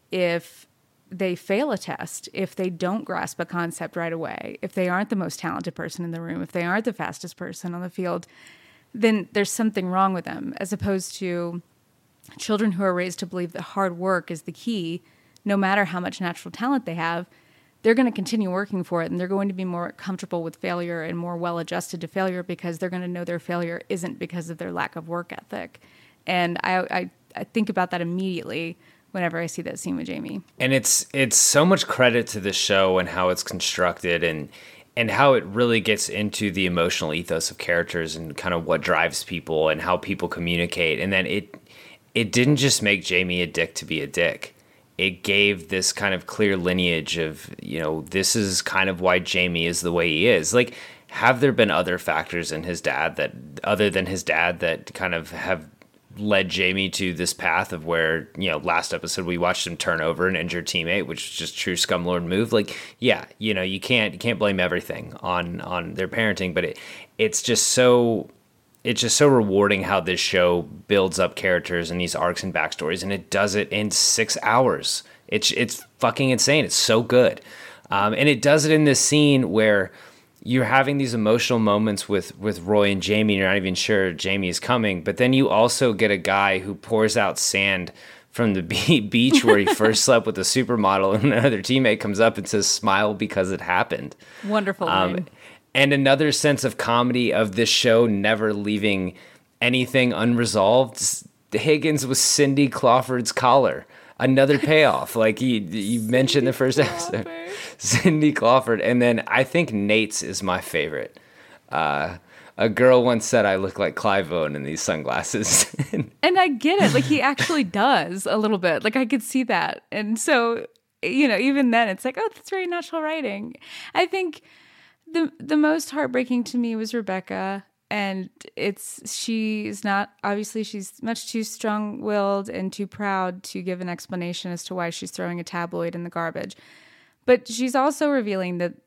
if they fail a test, if they don't grasp a concept right away, if they aren't the most talented person in the room, if they aren't the fastest person on the field, then there's something wrong with them, as opposed to children who are raised to believe that hard work is the key. No matter how much natural talent they have, they're going to continue working for it, and they're going to be more comfortable with failure and more well-adjusted to failure because they're going to know their failure isn't because of their lack of work ethic. And I, I, I think about that immediately whenever I see that scene with Jamie. And it's it's so much credit to the show and how it's constructed, and and how it really gets into the emotional ethos of characters and kind of what drives people and how people communicate. And then it it didn't just make Jamie a dick to be a dick. It gave this kind of clear lineage of, you know, this is kind of why Jamie is the way he is. Like, have there been other factors in his dad that, other than his dad, that kind of have led Jamie to this path of where, you know, last episode we watched him turn over an injured teammate, which is just true scumlord move. Like, yeah, you know, you can't you can't blame everything on on their parenting, but it it's just so it's just so rewarding how this show builds up characters and these arcs and backstories, and it does it in six hours. It's it's fucking insane. It's so good, um, and it does it in this scene where you're having these emotional moments with, with Roy and Jamie, and you're not even sure Jamie is coming. But then you also get a guy who pours out sand from the beach where he first slept with a supermodel, and another teammate comes up and says, smile because it happened. Wonderful. Um, and another sense of comedy of this show never leaving anything unresolved. Higgins with Cindy Crawford's collar. Another payoff, like you, you mentioned the first episode, Cindy Crawford. And then I think Nate's is my favorite. Uh, a girl once said I look like Clive Owen in these sunglasses. And I get it. Like, he actually does a little bit. Like, I could see that. And so, you know, even then it's like, oh, that's very natural writing. I think the the most heartbreaking to me was Rebecca. And it's, she's not, obviously she's much too strong-willed and too proud to give an explanation as to why she's throwing a tabloid in the garbage. But she's also revealing that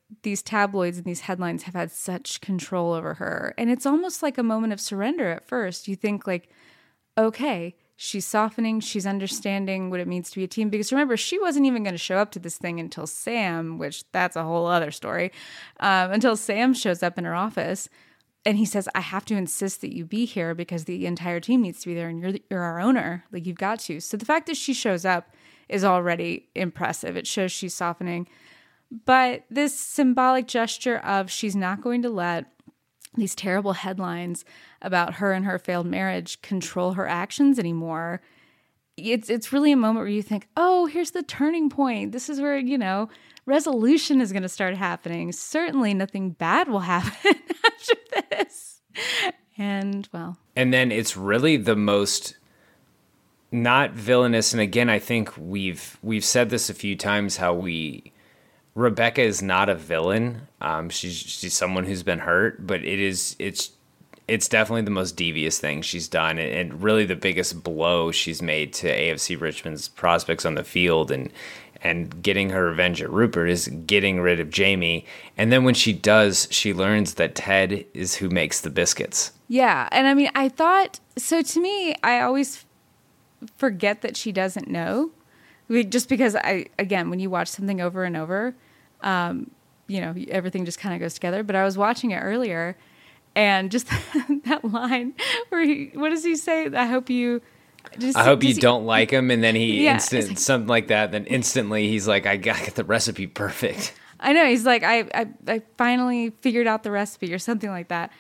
these tabloids and these headlines have had such control over her. And it's almost like a moment of surrender at first. You think like, okay, she's softening, she's understanding what it means to be a team. Because remember, she wasn't even going to show up to this thing until Sam, which that's a whole other story, um, until Sam shows up in her office. And he says, I have to insist that you be here because the entire team needs to be there and you're, you're our owner. Like, you've got to. So the fact that she shows up is already impressive. It shows she's softening. But this symbolic gesture of she's not going to let these terrible headlines about her and her failed marriage control her actions anymore. It's it's really a moment where you think, oh, here's the turning point. This is where, you know, resolution is going to start happening. Certainly nothing bad will happen after this. And, well. And then it's really the most not villainous. And again, I think we've we've said this a few times, how we... Rebecca is not a villain. Um, she's she's someone who's been hurt, but it is it's it's definitely the most devious thing she's done, and really the biggest blow she's made to A F C Richmond's prospects on the field, and and getting her revenge at Rupert is getting rid of Jamie. And then when she does, she learns that Ted is who makes the biscuits. Yeah, and I mean, I thought so. To me, I always forget that she doesn't know, just because I again, when you watch something over and over. Um, you know, everything just kind of goes together. But I was watching it earlier, and just that line where he, what does he say? I hope you. Just, I hope you he, don't like him, and then he yeah, instant like, something like that. Then instantly he's like, I got the recipe perfect. I know, he's like, I, I, I finally figured out the recipe or something like that,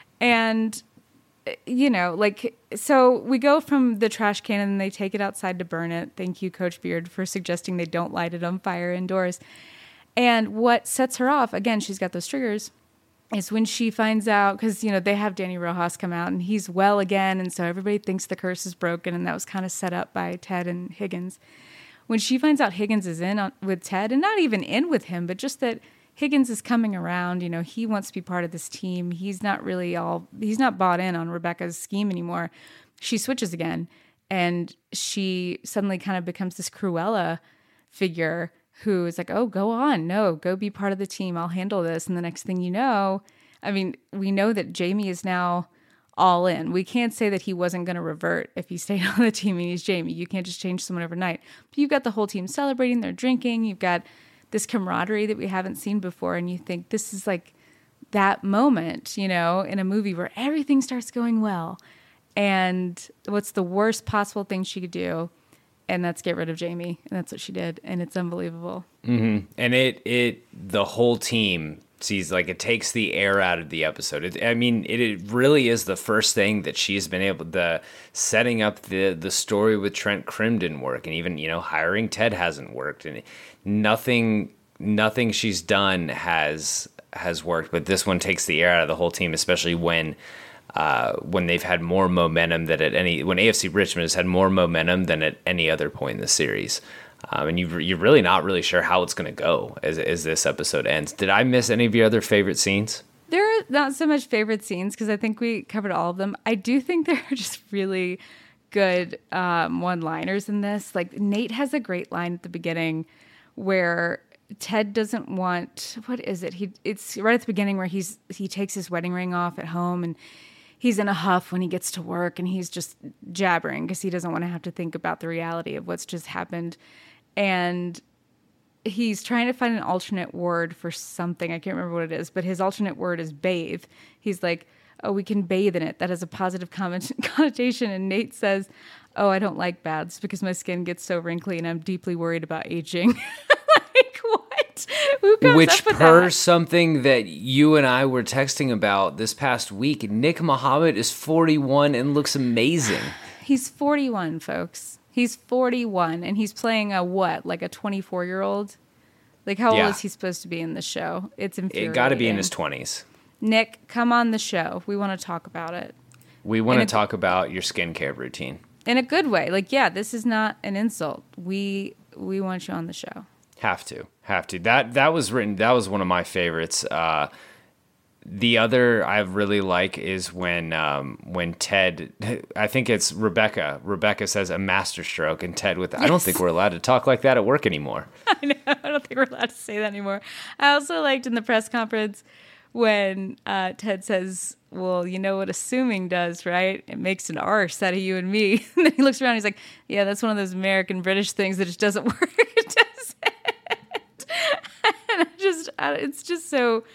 and you know, like, so we go from the trash can and they take it outside to burn it. Thank you, Coach Beard, for suggesting they don't light it on fire indoors. And what sets her off, again, she's got those triggers, is when she finds out, because, you know, they have Danny Rojas come out, and he's well again, and so everybody thinks the curse is broken, and that was kind of set up by Ted and Higgins. When she finds out Higgins is in on, with Ted, and not even in with him, but just that Higgins is coming around, you know, he wants to be part of this team. He's not really all, he's not bought in on Rebecca's scheme anymore. She switches again, and she suddenly kind of becomes this Cruella figure who is like, oh, go on. No, go be part of the team. I'll handle this. And the next thing you know, I mean, we know that Jamie is now all in. We can't say that he wasn't going to revert if he stayed on the team and he's Jamie. You can't just change someone overnight. But you've got the whole team celebrating, they're drinking. You've got this camaraderie that we haven't seen before. And you think this is like that moment, you know, in a movie where everything starts going well. And what's the worst possible thing she could do? And that's get rid of Jamie. And that's what she did. And it's unbelievable. Mm-hmm. And it, it, the whole team sees, like, it takes the air out of the episode. It, I mean, it, it really is the first thing that she's been able, the setting up the, the story with Trent Crimm didn't work. And even, you know, hiring Ted hasn't worked. And nothing, nothing she's done has, has worked. But this one takes the air out of the whole team, especially when, Uh, when they've had more momentum than at any, when A F C Richmond has had more momentum than at any other point in the series. Um, and you, you're really not really sure how it's going to go as, as this episode ends. Did I miss any of your other favorite scenes? There are not so much favorite scenes because I think we covered all of them. I do think there are just really good um, one-liners in this. Like, Nate has a great line at the beginning where Ted doesn't want, what is it? He it's right at the beginning where he's he takes his wedding ring off at home, and he's in a huff when he gets to work, and he's just jabbering because he doesn't want to have to think about the reality of what's just happened. And he's trying to find an alternate word for something. I can't remember what it is, but his alternate word is bathe. He's like, oh, we can bathe in it. That has a positive connotation. And Nate says, oh, I don't like baths because my skin gets so wrinkly and I'm deeply worried about aging. Like, what? Who comes Which up with per that? something that you and I were texting about this past week, Nick Muhammad is forty-one and looks amazing. He's forty-one, folks. He's forty-one, and he's playing a what, like a twenty-four-year-old? Like, how Yeah. old is he supposed to be in the show? It's infuriating. It got to be in his twenties. Nick, come on the show. We want to talk about it. We want And to it- talk about your skincare routine. In a good way. Like, yeah, this is not an insult. We we want you on the show. Have to, have to. That that was written. That was one of my favorites. Uh, the other I really like is when um, when Ted, I think it's Rebecca. Rebecca says a masterstroke, and Ted with, yes. I don't think we're allowed to talk like that at work anymore. I know. I don't think we're allowed to say that anymore. I also liked in the press conference when uh, Ted says, well, you know what assuming does, right? It makes an arse out of you and me. And then he looks around and he's like, yeah, that's one of those American British things that just doesn't work. It doesn't. And I just, I, it's just so...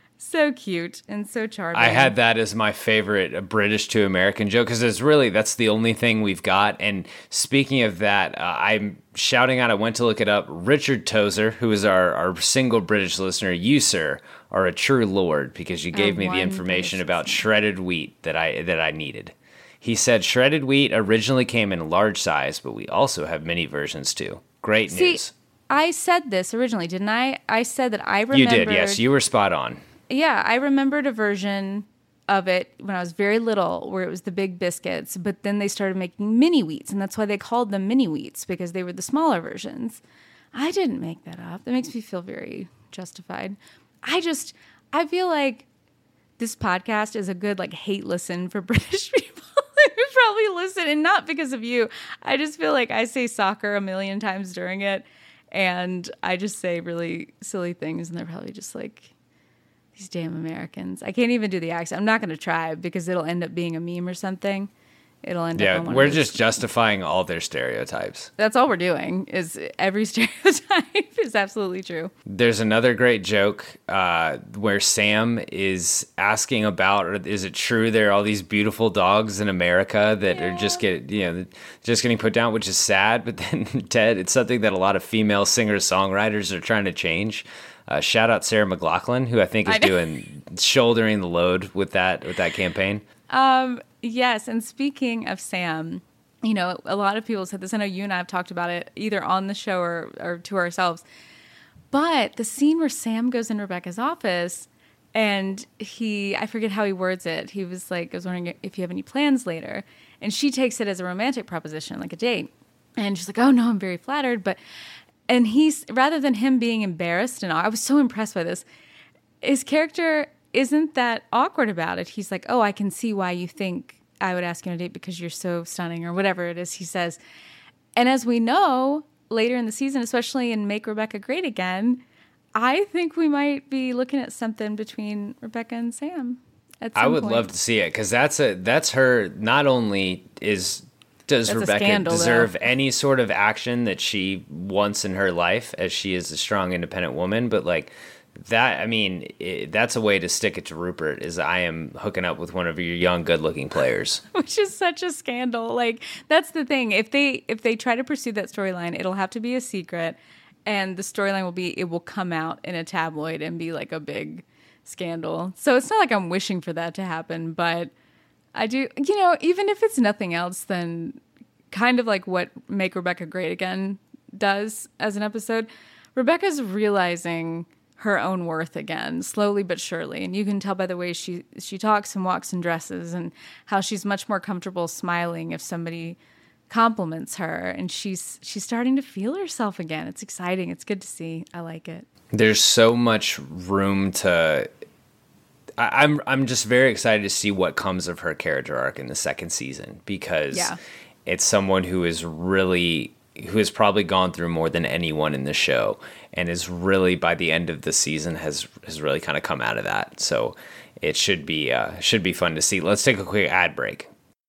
So cute and so charming. I had that as my favorite British to American joke because it's really, that's the only thing we've got. And speaking of that, uh, I'm shouting out, I went to look it up. Richard Tozer, who is our, our single British listener, you, sir, are a true lord because you gave me the information British about shredded wheat that I that I needed. He said shredded wheat originally came in large size, but we also have mini versions too. Great See, news. I said this originally, didn't I? I said that I remembered. You did, yes. You were spot on. Yeah, I remembered a version of it when I was very little where it was the big biscuits, but then they started making mini wheats, and that's why they called them mini wheats, because they were the smaller versions. I didn't make that up. That makes me feel very justified. I just, I feel like this podcast is a good like hate listen for British people. They would probably listen, and not because of you. I just feel like I say soccer a million times during it, and I just say really silly things, and they're probably just like, these damn Americans. I can't even do the accent. I'm not going to try because it'll end up being a meme or something. It'll end yeah, up. Yeah, we're just justifying all their stereotypes. That's all we're doing. Is every stereotype is absolutely true. There's another great joke uh, where Sam is asking about, is it true there are all these beautiful dogs in America that yeah. are just get you know just getting put down, which is sad. But then Ted, it's something that a lot of female singer songwriters are trying to change. Uh, shout out Sarah McLachlan, who I think is I doing shouldering the load with that with that campaign. Um, yes, and speaking of Sam, you know, a lot of people said this. I know you and I have talked about it either on the show or, or to ourselves. But the scene where Sam goes in Rebecca's office and he, I forget how he words it. He was like, I was wondering if you have any plans later. And she takes it as a romantic proposition, like a date. And she's like, oh, no, I'm very flattered, but... And he's, rather than him being embarrassed, and I was so impressed by this, his character isn't that awkward about it. He's like, oh, I can see why you think I would ask you on a date because you're so stunning, or whatever it is he says. And as we know, later in the season, especially in Make Rebecca Great Again, I think we might be looking at something between Rebecca and Sam at some I would point. love to see it, because that's a that's her, not only is... Does That's Rebecca scandal, deserve though. any sort of action that she wants in her life, as she is a strong, independent woman? But like that, I mean, it, that's a way to stick it to Rupert, is I am hooking up with one of your young, good-looking players. Which is such a scandal. Like, that's the thing. If they if they try to pursue that storyline, it'll have to be a secret, and the storyline will be, it will come out in a tabloid and be like a big scandal. So it's not like I'm wishing for that to happen, but I do, you know, even if it's nothing else than kind of like what Make Rebecca Great Again does as an episode, Rebecca's realizing her own worth again, slowly but surely. And you can tell by the way she, she talks and walks and dresses, and how she's much more comfortable smiling if somebody compliments her. And she's she's starting to feel herself again. It's exciting. It's good to see. I like it. There's so much room to... I'm I'm just very excited to see what comes of her character arc in the second season, because yeah. it's someone who is really who has probably gone through more than anyone in the show, and is really, by the end of the season, has has really kind of come out of that. So it should be uh, should be fun to see. Let's take a quick ad break.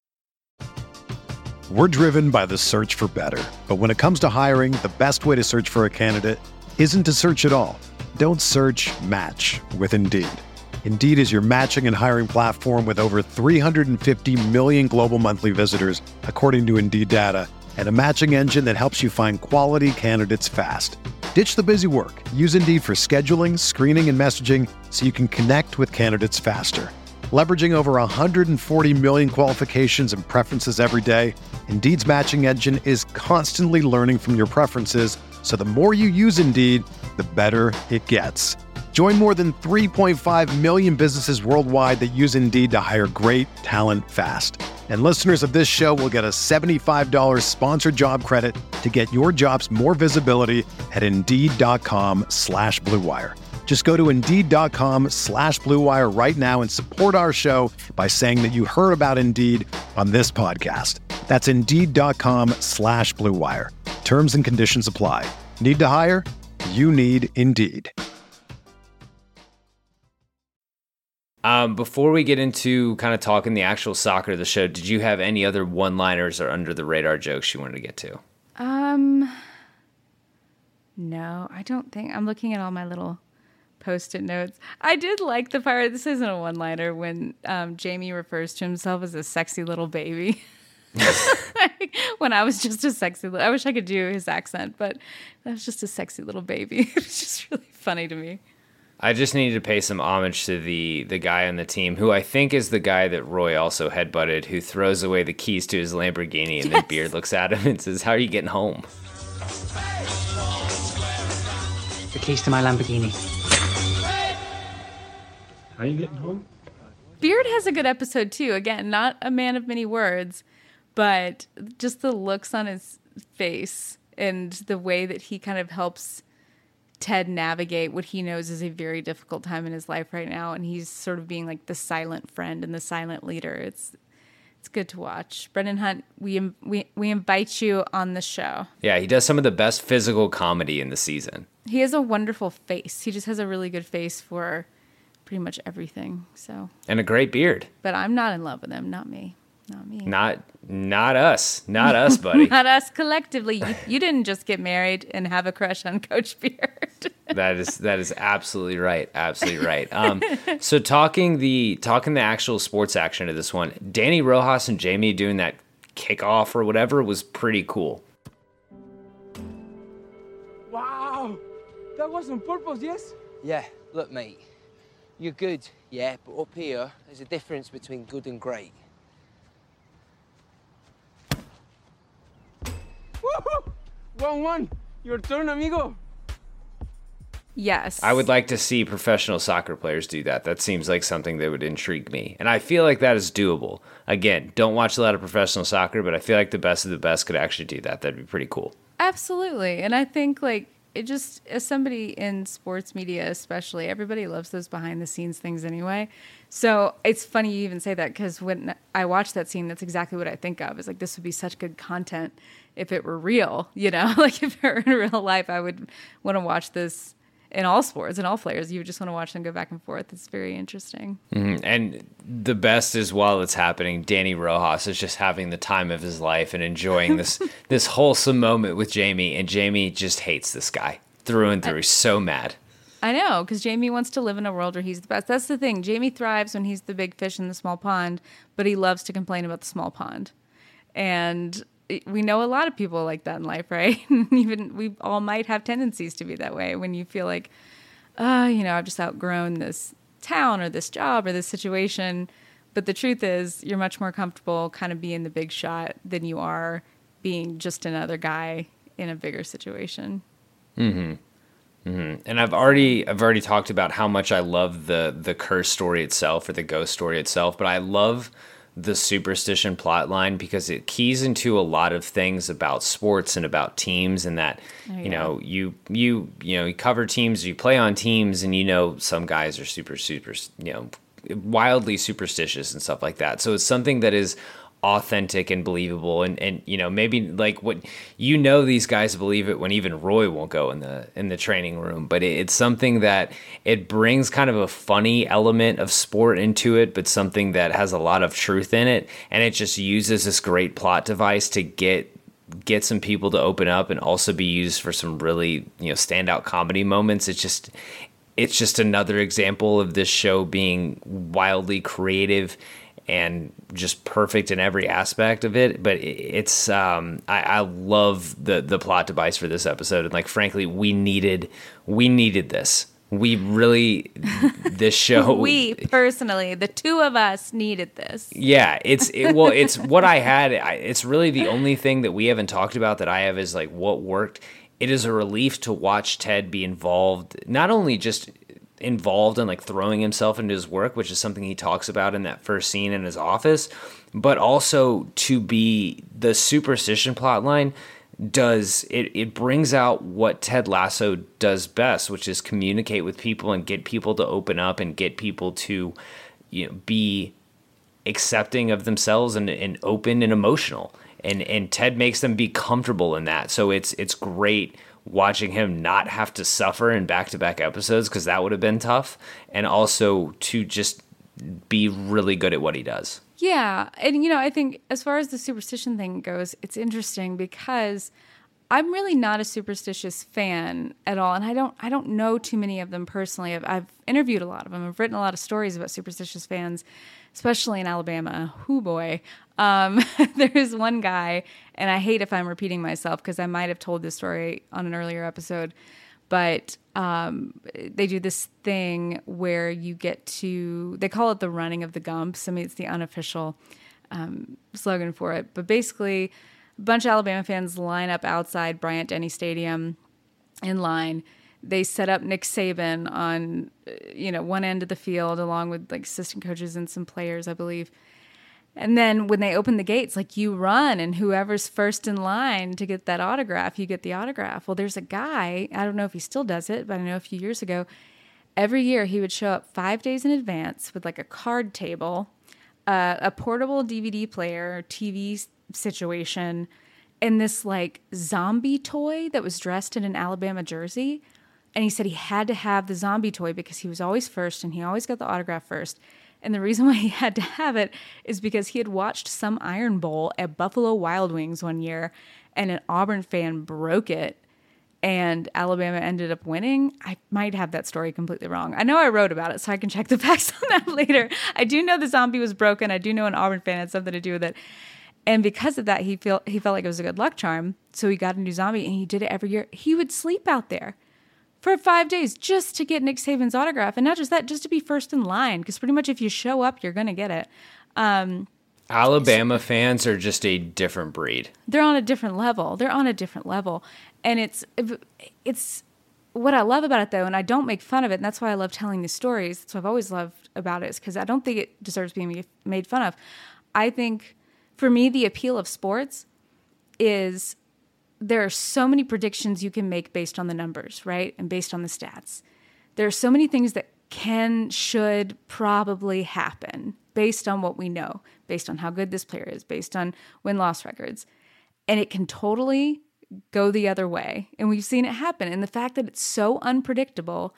We're driven by the search for better, but when it comes to hiring, the best way to search for a candidate isn't to search at all. Don't search, match with Indeed. Indeed is your matching and hiring platform with over three hundred fifty million global monthly visitors, according to Indeed data, and a matching engine that helps you find quality candidates fast. Ditch the busy work. Use Indeed for scheduling, screening, and messaging so you can connect with candidates faster. Leveraging over one hundred forty million qualifications and preferences every day, Indeed's matching engine is constantly learning from your preferences, so the more you use Indeed, the better it gets. Join more than three point five million businesses worldwide that use Indeed to hire great talent fast. And listeners of this show will get a seventy-five dollars sponsored job credit to get your jobs more visibility at Indeed.com slash Blue Wire. Just go to Indeed.com slash Blue Wire right now and support our show by saying that you heard about Indeed on this podcast. That's Indeed.com slash Blue Wire. Terms and conditions apply. Need to hire? You need Indeed. Um, before we get into kind of talking the actual soccer of the show, did you have any other one-liners or under-the-radar jokes you wanted to get to? Um, no, I don't think. I'm looking at all my little Post-it notes. I did like the part, this isn't a one-liner, when um, Jamie refers to himself as a sexy little baby. When I was just a sexy little, I wish I could do his accent, but I was just a sexy little baby. It's just really funny to me. I just needed to pay some homage to the the guy on the team, who I think is the guy that Roy also headbutted, who throws away the keys to his Lamborghini, and yes. Then Beard looks at him and says, "How are you getting home?" The keys to my Lamborghini. How are you getting home? Beard has a good episode too. Again, not a man of many words, but just the looks on his face and the way that he kind of helps Ted navigate what he knows is a very difficult time in his life right now, and he's sort of being like the silent friend and the silent leader. It's it's good to watch. Brendan Hunt, we we we invite you on the show. Yeah, he does some of the best physical comedy in the season. He has a wonderful face. He just has a really good face for pretty much everything. So and a great beard. But I'm not in love with him. Not me. Not me. Not not us. Not us, buddy. Not us collectively. You, you didn't just get married and have a crush on Coach Beard. That is that is absolutely right. Absolutely right. Um, so talking the talking the actual sports action of this one, Danny Rojas and Jamie doing that kickoff or whatever was pretty cool. Wow, that was on purpose, yes? Yeah. Look, mate, you're good, yeah, but up here there's a difference between good and great. Woo-hoo! one one. Your turn, amigo. Yes. I would like to see professional soccer players do that. That seems like something that would intrigue me. And I feel like that is doable. Again, don't watch a lot of professional soccer, but I feel like the best of the best could actually do that. That'd be pretty cool. Absolutely. And I think, like, it just, as somebody in sports media especially, everybody loves those behind-the-scenes things anyway. So it's funny you even say that, because when I watch that scene, that's exactly what I think of. Is like, this would be such good content if it were real, you know? Like, if it were in real life, I would want to watch this in all sports, in all players. You would just want to watch them go back and forth. It's very interesting. Mm-hmm. And the best is, while it's happening, Danny Rojas is just having the time of his life and enjoying this this wholesome moment with Jamie. And Jamie just hates this guy through and through. He's so mad. I know, because Jamie wants to live in a world where he's the best. That's the thing. Jamie thrives when he's the big fish in the small pond, but he loves to complain about the small pond. And we know a lot of people like that in life, right? Even we all might have tendencies to be that way when you feel like, ah, uh, you know, I've just outgrown this town or this job or this situation. But the truth is, you're much more comfortable kind of being the big shot than you are being just another guy in a bigger situation. Mm-hmm. Mm-hmm. And I've already I've already talked about how much I love the the curse story itself, or the ghost story itself, but I love the superstition plot line because it keys into a lot of things about sports and about teams, and that oh, yeah. you know you you you know you cover teams, you play on teams, and you know some guys are super super you know wildly superstitious and stuff like that. So it's something that is authentic and believable, and and you know maybe like what you know these guys believe it when even Roy won't go in the in the training room, but it, it's something that it brings kind of a funny element of sport into it, but something that has a lot of truth in it, and it just uses this great plot device to get get some people to open up and also be used for some really you know standout comedy moments. It's just it's just another example of this show being wildly creative and just perfect in every aspect of it. But it's um, I, I love the the plot device for this episode, and like frankly, we needed we needed this. We really this show. We personally, the two of us, needed this. Yeah, it's it, well, it's what I had. I, it's really the only thing that we haven't talked about that I have is like what worked. It is a relief to watch Ted be involved, not only just involved in like throwing himself into his work, which is something he talks about in that first scene in his office, but also to be the superstition plot line. does it, it brings out what Ted Lasso does best, which is communicate with people and get people to open up and get people to, you know, be accepting of themselves and, and open and emotional. And and Ted makes them be comfortable in that. So it's it's great watching him not have to suffer in back-to-back episodes, because that would have been tough, and also to just be really good at what he does. Yeah. And, you know, I think as far as the superstition thing goes, it's interesting because I'm really not a superstitious fan at all. And I don't I don't know too many of them personally. I've, I've interviewed a lot of them. I've written a lot of stories about superstitious fans, especially in Alabama. Hoo boy. Um, there's one guy, and I hate if I'm repeating myself because I might have told this story on an earlier episode, but um, they do this thing where you get to, they call it the running of the Gumps. I mean, it's the unofficial um, slogan for it. But basically, a bunch of Alabama fans line up outside Bryant-Denny Stadium in line. They set up Nick Saban on, you know, one end of the field along with like assistant coaches and some players, I believe. And then when they open the gates, like you run, and whoever's first in line to get that autograph, you get the autograph. Well, there's a guy, I don't know if he still does it, but I know a few years ago, every year he would show up five days in advance with like a card table, uh, a portable D V D player, T V situation, and this like zombie toy that was dressed in an Alabama jersey. And he said he had to have the zombie toy because he was always first and he always got the autograph first. And the reason why he had to have it is because he had watched some Iron Bowl at Buffalo Wild Wings one year, and an Auburn fan broke it, and Alabama ended up winning. I might have that story completely wrong. I know I wrote about it, so I can check the facts on that later. I do know the zombie was broken. I do know an Auburn fan had something to do with it. And because of that, he felt he felt like it was a good luck charm. So he got a new zombie, and he did it every year. He would sleep out there for five days just to get Nick Saban's autograph. And not just that, just to be first in line. Because pretty much if you show up, you're going to get it. Um, Alabama fans are just a different breed. They're on a different level. They're on a different level. And it's it's what I love about it, though, and I don't make fun of it, and that's why I love telling these stories. That's what I've always loved about it, is because I don't think it deserves being made fun of. I think, for me, the appeal of sports is there are so many predictions you can make based on the numbers, right? And based on the stats. There are so many things that can, should, probably happen based on what we know, based on how good this player is, based on win-loss records. And it can totally go the other way. And we've seen it happen. And the fact that it's so unpredictable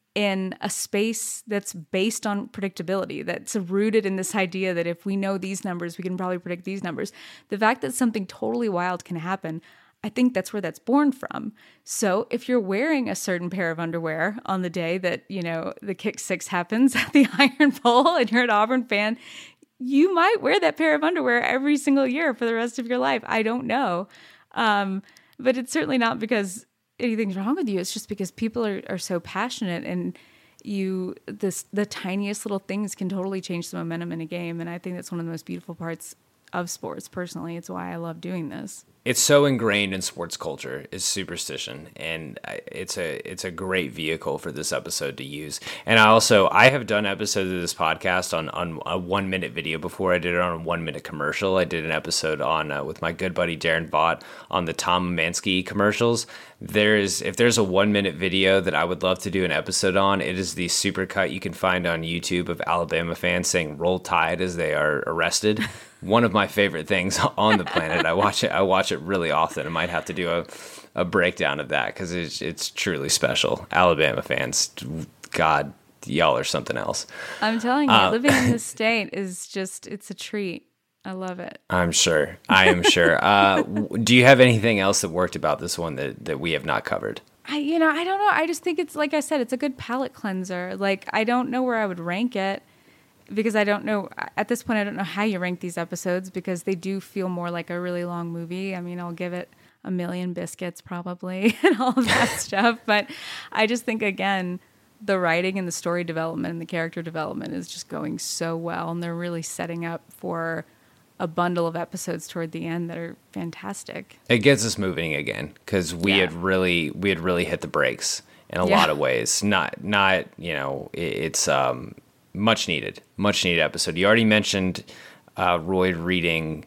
in a space that's based on predictability, that's rooted in this idea that if we know these numbers, we can probably predict these numbers. The fact that something totally wild can happen, I think that's where that's born from. So if you're wearing a certain pair of underwear on the day that, you know, the kick six happens at the Iron Bowl and you're an Auburn fan, you might wear that pair of underwear every single year for the rest of your life. I don't know. Um, but it's certainly not because anything's wrong with you. It's just because people are, are so passionate, and you, this, the tiniest little things can totally change the momentum in a game. And I think that's one of the most beautiful parts of sports. Personally, it's why I love doing this. It's so ingrained in sports culture is superstition, and it's a it's a great vehicle for this episode to use. And I also I have done episodes of this podcast on, on a one minute video before. I did it on a one minute commercial. I did an episode on uh, with my good buddy Darren Vaught on the Tom Mansky commercials. There's if there's a one minute video that I would love to do an episode on, it is the supercut you can find on YouTube of Alabama fans saying "Roll Tide" as they are arrested. One of my favorite things on the planet. I watch it. I watch it really often. I might have to do a, a breakdown of that because it's it's truly special. Alabama fans, God, y'all are something else. I'm telling you, uh, living in this state is just, it's a treat. I love it. I'm sure. I am sure. Uh, do you have anything else that worked about this one that, that we have not covered? I, you know, I don't know. I just think it's, like I said, it's a good palate cleanser. Like, I don't know where I would rank it, because I don't know, at this point, I don't know how you rank these episodes, because they do feel more like a really long movie. I mean, I'll give it a million biscuits probably and all of that stuff. But I just think, again, the writing and the story development and the character development is just going so well. And they're really setting up for a bundle of episodes toward the end that are fantastic. It gets us moving again, because we Yeah. had really we had really hit the brakes in a Yeah. lot of ways. Not, not you know, it, it's... um. Much needed, much needed episode. You already mentioned uh, Roy reading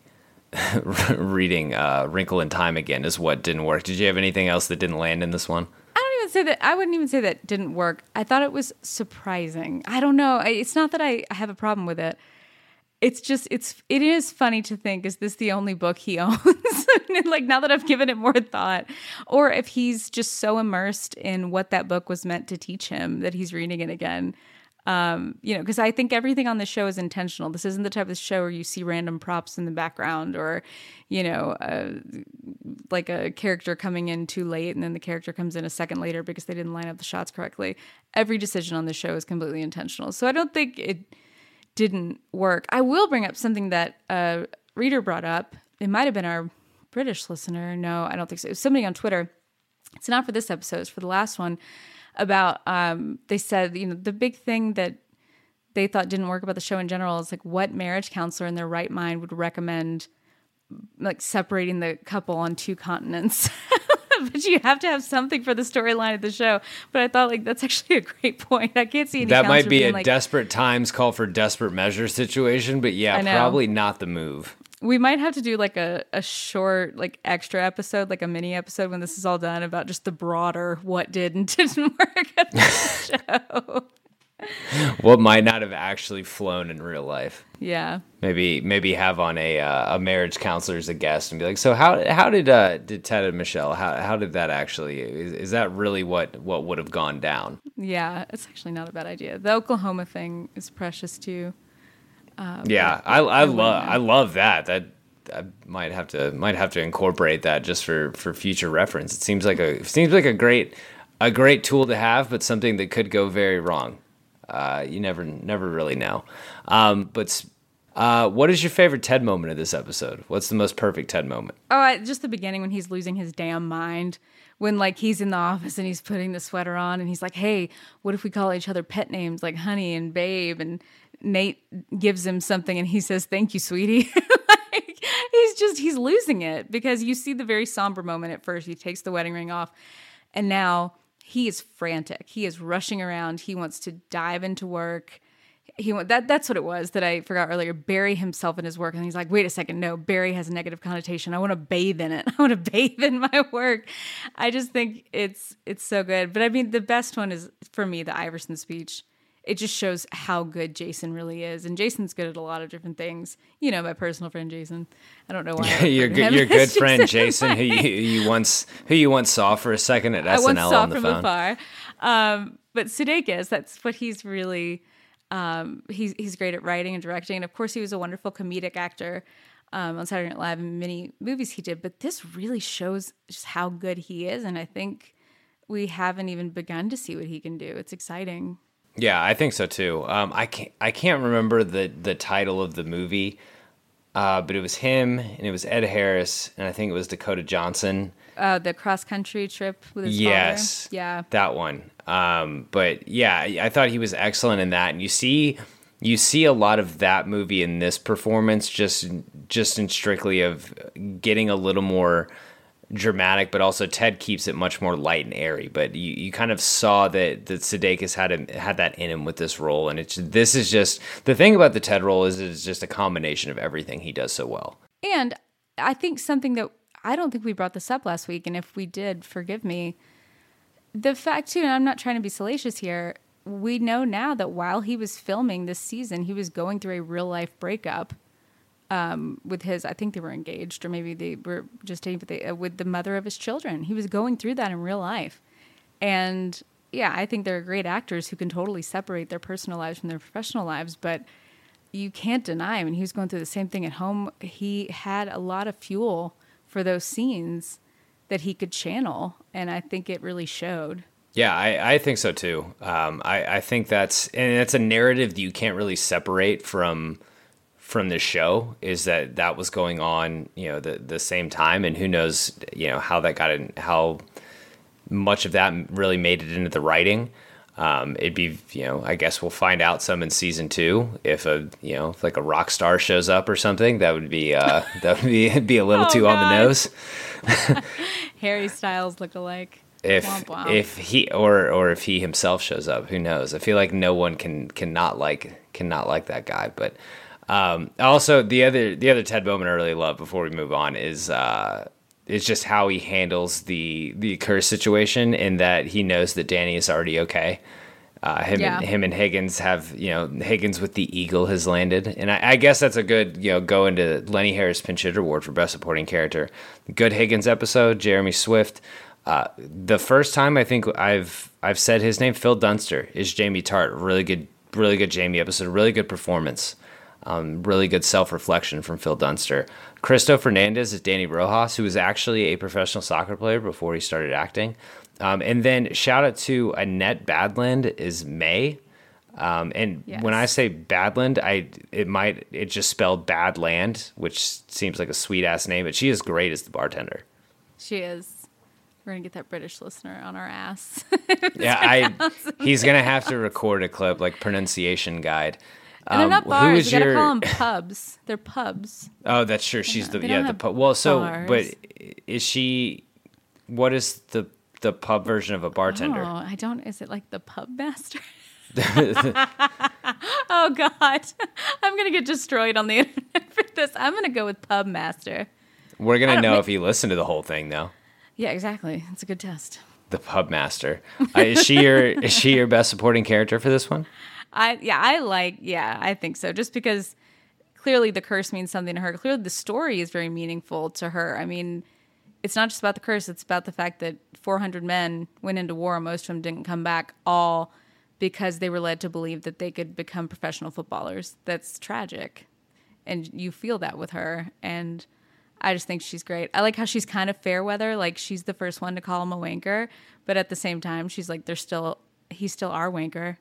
reading uh, Wrinkle in Time again is what didn't work. Did you have anything else that didn't land in this one? I don't even say that. I wouldn't even say that didn't work. I thought it was surprising. I don't know. It's not that I have a problem with it. It's just, it's, it is funny to think, is this the only book he owns? Like, now that I've given it more thought, or if he's just so immersed in what that book was meant to teach him that he's reading it again. Um, you know, because I think everything on the show is intentional. This isn't the type of show where you see random props in the background, or, you know, uh, like a character coming in too late and then the character comes in a second later because they didn't line up the shots correctly. Every decision on the show is completely intentional. So I don't think it didn't work. I will bring up something that a reader brought up. It might have been our British listener. No, I don't think so. It was somebody on Twitter. It's not for this episode, it's for the last one. About, um, they said, you know, the big thing that they thought didn't work about the show in general is like, what marriage counselor in their right mind would recommend like separating the couple on two continents? But you have to have something for the storyline of the show. But I thought, like, that's actually a great point. I can't see any that might be being a like, desperate times call for desperate measures situation, but yeah, probably not the move. We might have to do like a, a short, like extra episode, like a mini episode when this is all done, about just the broader what did and didn't work at the show. What might not have actually flown in real life. Yeah. Maybe maybe have on a uh, a marriage counselor as a guest and be like, so how how did uh, did Ted and Michelle, how how did that actually, is, is that really what what would have gone down? Yeah, it's actually not a bad idea. The Oklahoma thing is precious too. Uh, yeah, I I love I love that. That I might have to might have to incorporate that just for, for future reference. It seems like a seems like a great a great tool to have, but something that could go very wrong. Uh, you never never really know. Um, but uh, what is your favorite Ted moment of this episode? What's the most perfect Ted moment? Oh, I, just the beginning when he's losing his damn mind. When like he's in the office and he's putting the sweater on and he's like, "Hey, what if we call each other pet names like Honey and Babe?" And Nate gives him something and he says, "Thank you, sweetie." Like, he's just, he's losing it, because you see the very somber moment at first. He takes the wedding ring off and now he is frantic. He is rushing around. He wants to dive into work. He want, that that's what it was that I forgot earlier. Bury himself in his work. And he's like, wait a second. No, bury has a negative connotation. I want to bathe in it. I want to bathe in my work. I just think it's, it's so good. But I mean, the best one is for me, the Iverson speech. It just shows how good Jason really is. And Jason's good at a lot of different things. You know, my personal friend, Jason. I don't know why. your good, your good friend, Jason, who you, you once who you once saw for a second at S N L on the phone. I once saw from afar. Um, but Sudeikis, that's what he's really, um, he's, he's great at writing and directing. And of course, he was a wonderful comedic actor um, on Saturday Night Live and many movies he did. But this really shows just how good he is. And I think we haven't even begun to see what he can do. It's exciting. Yeah, I think so too. Um, I can't I can't remember the, the title of the movie, uh, but it was him and it was Ed Harris and I think it was Dakota Johnson. Uh, the cross country trip with his yes, father. Yeah, that one. Um, but yeah, I thought he was excellent in that, and you see you see a lot of that movie in this performance, just just in strictly of getting a little more dramatic, but also Ted keeps it much more light and airy. But you, you kind of saw that that Sudeikis had a, had that in him with this role, and it's this is just the thing about the Ted role is it's just a combination of everything he does so well. And I think something that I don't think we brought this up last week, and if we did, forgive me. The fact too, and I'm not trying to be salacious here, we know now that while he was filming this season, he was going through a real life breakup. Um, with his, I think they were engaged, or maybe they were just dating, but they, uh, with the mother of his children. He was going through that in real life. And yeah, I think there are great actors who can totally separate their personal lives from their professional lives, but you can't deny, I mean, he was going through the same thing at home. He had a lot of fuel for those scenes that he could channel, and I think it really showed. Yeah, I, I think so too. Um, I, I think that's, and it's a narrative that you can't really separate from from this show, is that that was going on, you know, the the same time, and who knows, you know, how that got in, how much of that really made it into the writing. Um, it'd be, you know, I guess we'll find out some in season two if a, you know, if like a rock star shows up or something. That would be, uh, that would be be a little oh, too God. on the nose. Harry Styles look alike. If womp, womp. if he or or if he himself shows up, who knows? I feel like no one can cannot like cannot like that guy, but. Um, also, the other the other Ted moment I really love before we move on is uh, is just how he handles the the curse situation, in that he knows that Danny is already okay. Uh, him Yeah. and him and Higgins have, you know, Higgins with the eagle has landed, and I, I guess that's a good, you know, go into Lenny Harris Pinch Hitter Award for Best Supporting Character. Good Higgins episode, Jeremy Swift. Uh, the first time I think I've I've said his name, Phil Dunster is Jamie Tart. Really good, really good Jamie episode. Really good performance. Um, really good self reflection from Phil Dunster. Cristo Fernandez is Danny Rojas, who was actually a professional soccer player before he started acting. Um, and then shout out to Annette Badland is May. Um, and Yes. when I say Badland, I it might it just spelled Badland, which seems like a sweet ass name, but she is great as the bartender. She is. We're gonna get that British listener on our ass. Yeah, I he's gonna have to record a clip like pronunciation guide. And they're Um, not who bars. is You gotta your- call them pubs. They're pubs. Oh, that's true. She's the They yeah don't the have pub. Well, so bars. but is she? What is the the pub version of a bartender? Oh, I don't. Is it like the pub master? Oh God, I'm gonna get destroyed on the internet for this. I'm gonna go with pub master. We're I gonna don't know ma- if you listen to the whole thing, though. Yeah, exactly. It's a good test. The pub master. Uh, is she your is she your best supporting character for this one? I yeah, I like yeah, I think so. Just because clearly the curse means something to her. Clearly the story is very meaningful to her. I mean, it's not just about the curse, it's about the fact that four hundred men went into war, most of them didn't come back, all because they were led to believe that they could become professional footballers. That's tragic. And you feel that with her, and I just think she's great. I like how she's kind of fair weather, like she's the first one to call him a wanker, but at the same time she's like, they're still he's still our wanker.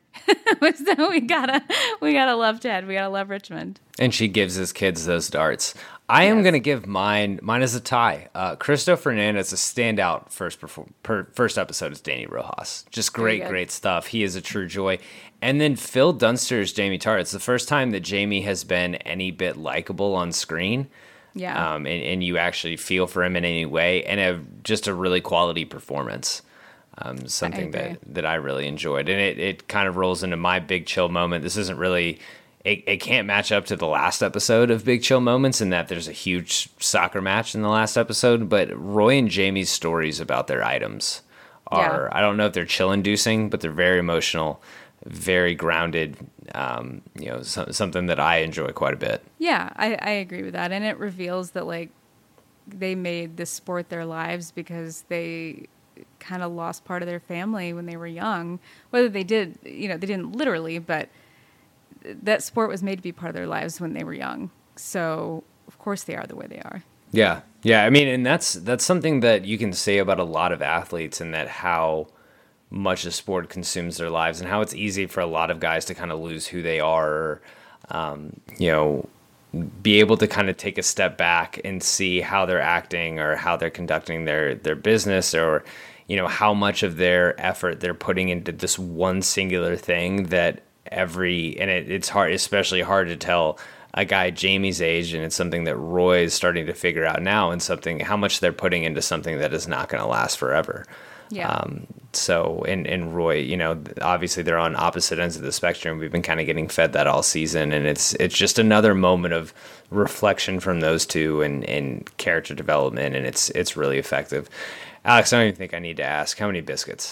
So we gotta we gotta love Ted. We gotta love Richmond. And she gives his kids those darts. I am gonna give mine. Mine is a tie. Uh, Cristo Fernandez, a standout first perform, per, first episode is Danny Rojas. Just great, good. great stuff. He is a true joy. And then Phil Dunster is Jamie Tart. It's the first time that Jamie has been any bit likable on screen. Yeah. Um, and, and you actually feel for him in any way, and a, just a really quality performance. Um, something agree. that, that I really enjoyed. And it, it kind of rolls into my big chill moment. This isn't really, it, it can't match up to the last episode of Big Chill Moments in that there's a huge soccer match in the last episode, but Roy and Jamie's stories about their items are, I don't know if they're chill inducing, but they're very emotional, very grounded, um, you know, so, something that I enjoy quite a bit. Yeah, I, I agree with that. And it reveals that like they made this sport their lives because they kind of lost part of their family when they were young. Whether they did, you know, they didn't literally, but that sport was made to be part of their lives when they were young. So of course they are the way they are. Yeah. Yeah. I mean, and that's, that's something that you can say about a lot of athletes, and that how much the sport consumes their lives, and how it's easy for a lot of guys to kind of lose who they are, or, um, you know, be able to kind of take a step back and see how they're acting or how they're conducting their, their business, or, you know, how much of their effort they're putting into this one singular thing that every, and it, it's hard, especially hard to tell a guy Jamie's age, and it's something that Roy is starting to figure out now, and something, how much they're putting into something that is not going to last forever. Yeah. Um, so, and, and Roy, you know, obviously they're on opposite ends of the spectrum. We've been kind of getting fed that all season, and it's, it's just another moment of reflection from those two, and, and character development. And it's, it's really effective. Alex, I don't even think I need to ask, how many biscuits?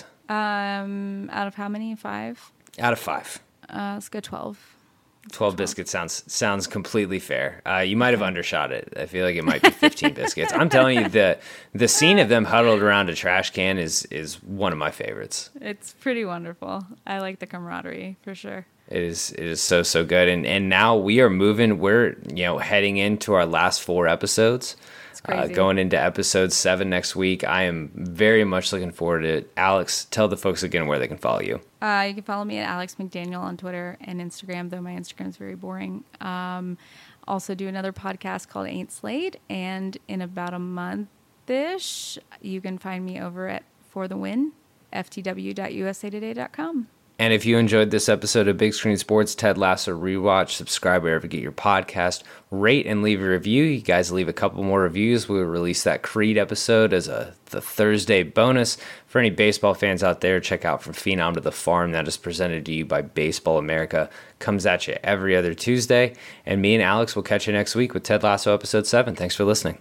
Um, out of how many? Five? Out of five. Uh, let's go twelve. twelve biscuits sounds sounds completely fair. Uh, you might have undershot it. I feel like it might be fifteen biscuits. I'm telling you, the the scene of them huddled around a trash can is is one of my favorites. It's pretty wonderful. I like the camaraderie for sure. It is it is so so good. And and now we are moving. We're you know heading into our last four episodes. It's crazy. Uh, going into episode seven next week. I am very much looking forward to it. Alex, tell the folks again where they can follow you. Uh, you can follow me at Alex McDaniel on Twitter and Instagram, though my Instagram is very boring. Um, also do another podcast called Ain't Slayed, and in about a month-ish, you can find me over at For the Win, f t w dot u s a today dot com. And if you enjoyed this episode of Big Screen Sports Ted Lasso Rewatch, subscribe wherever you get your podcast, rate and leave a review. You guys leave a couple more reviews, we'll release that Creed episode as a the Thursday bonus. For any baseball fans out there, check out From Phenom to the Farm. That is presented to you by Baseball America. Comes at you every other Tuesday. And me and Alex will catch you next week with Ted Lasso Episode seven. Thanks for listening.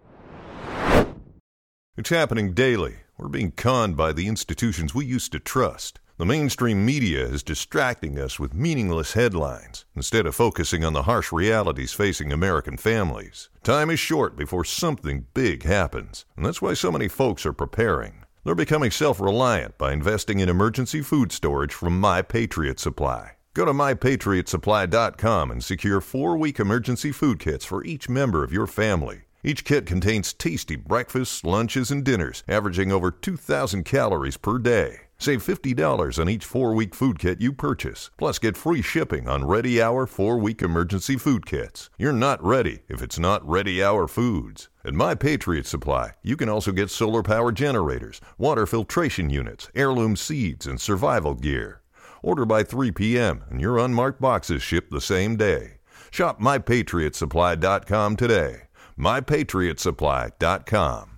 It's happening daily. We're being conned by the institutions we used to trust. The mainstream media is distracting us with meaningless headlines instead of focusing on the harsh realities facing American families. Time is short before something big happens, and that's why so many folks are preparing. They're becoming self-reliant by investing in emergency food storage from My Patriot Supply. Go to my patriot supply dot com and secure four-week emergency food kits for each member of your family. Each kit contains tasty breakfasts, lunches, and dinners, averaging over two thousand calories per day. Save fifty dollars on each four-week food kit you purchase. Plus, get free shipping on Ready Hour four-week emergency food kits. You're not ready if it's not Ready Hour Foods. At My Patriot Supply, you can also get solar power generators, water filtration units, heirloom seeds, and survival gear. Order by three p.m. and your unmarked boxes ship the same day. Shop my patriot supply dot com today. my patriot supply dot com.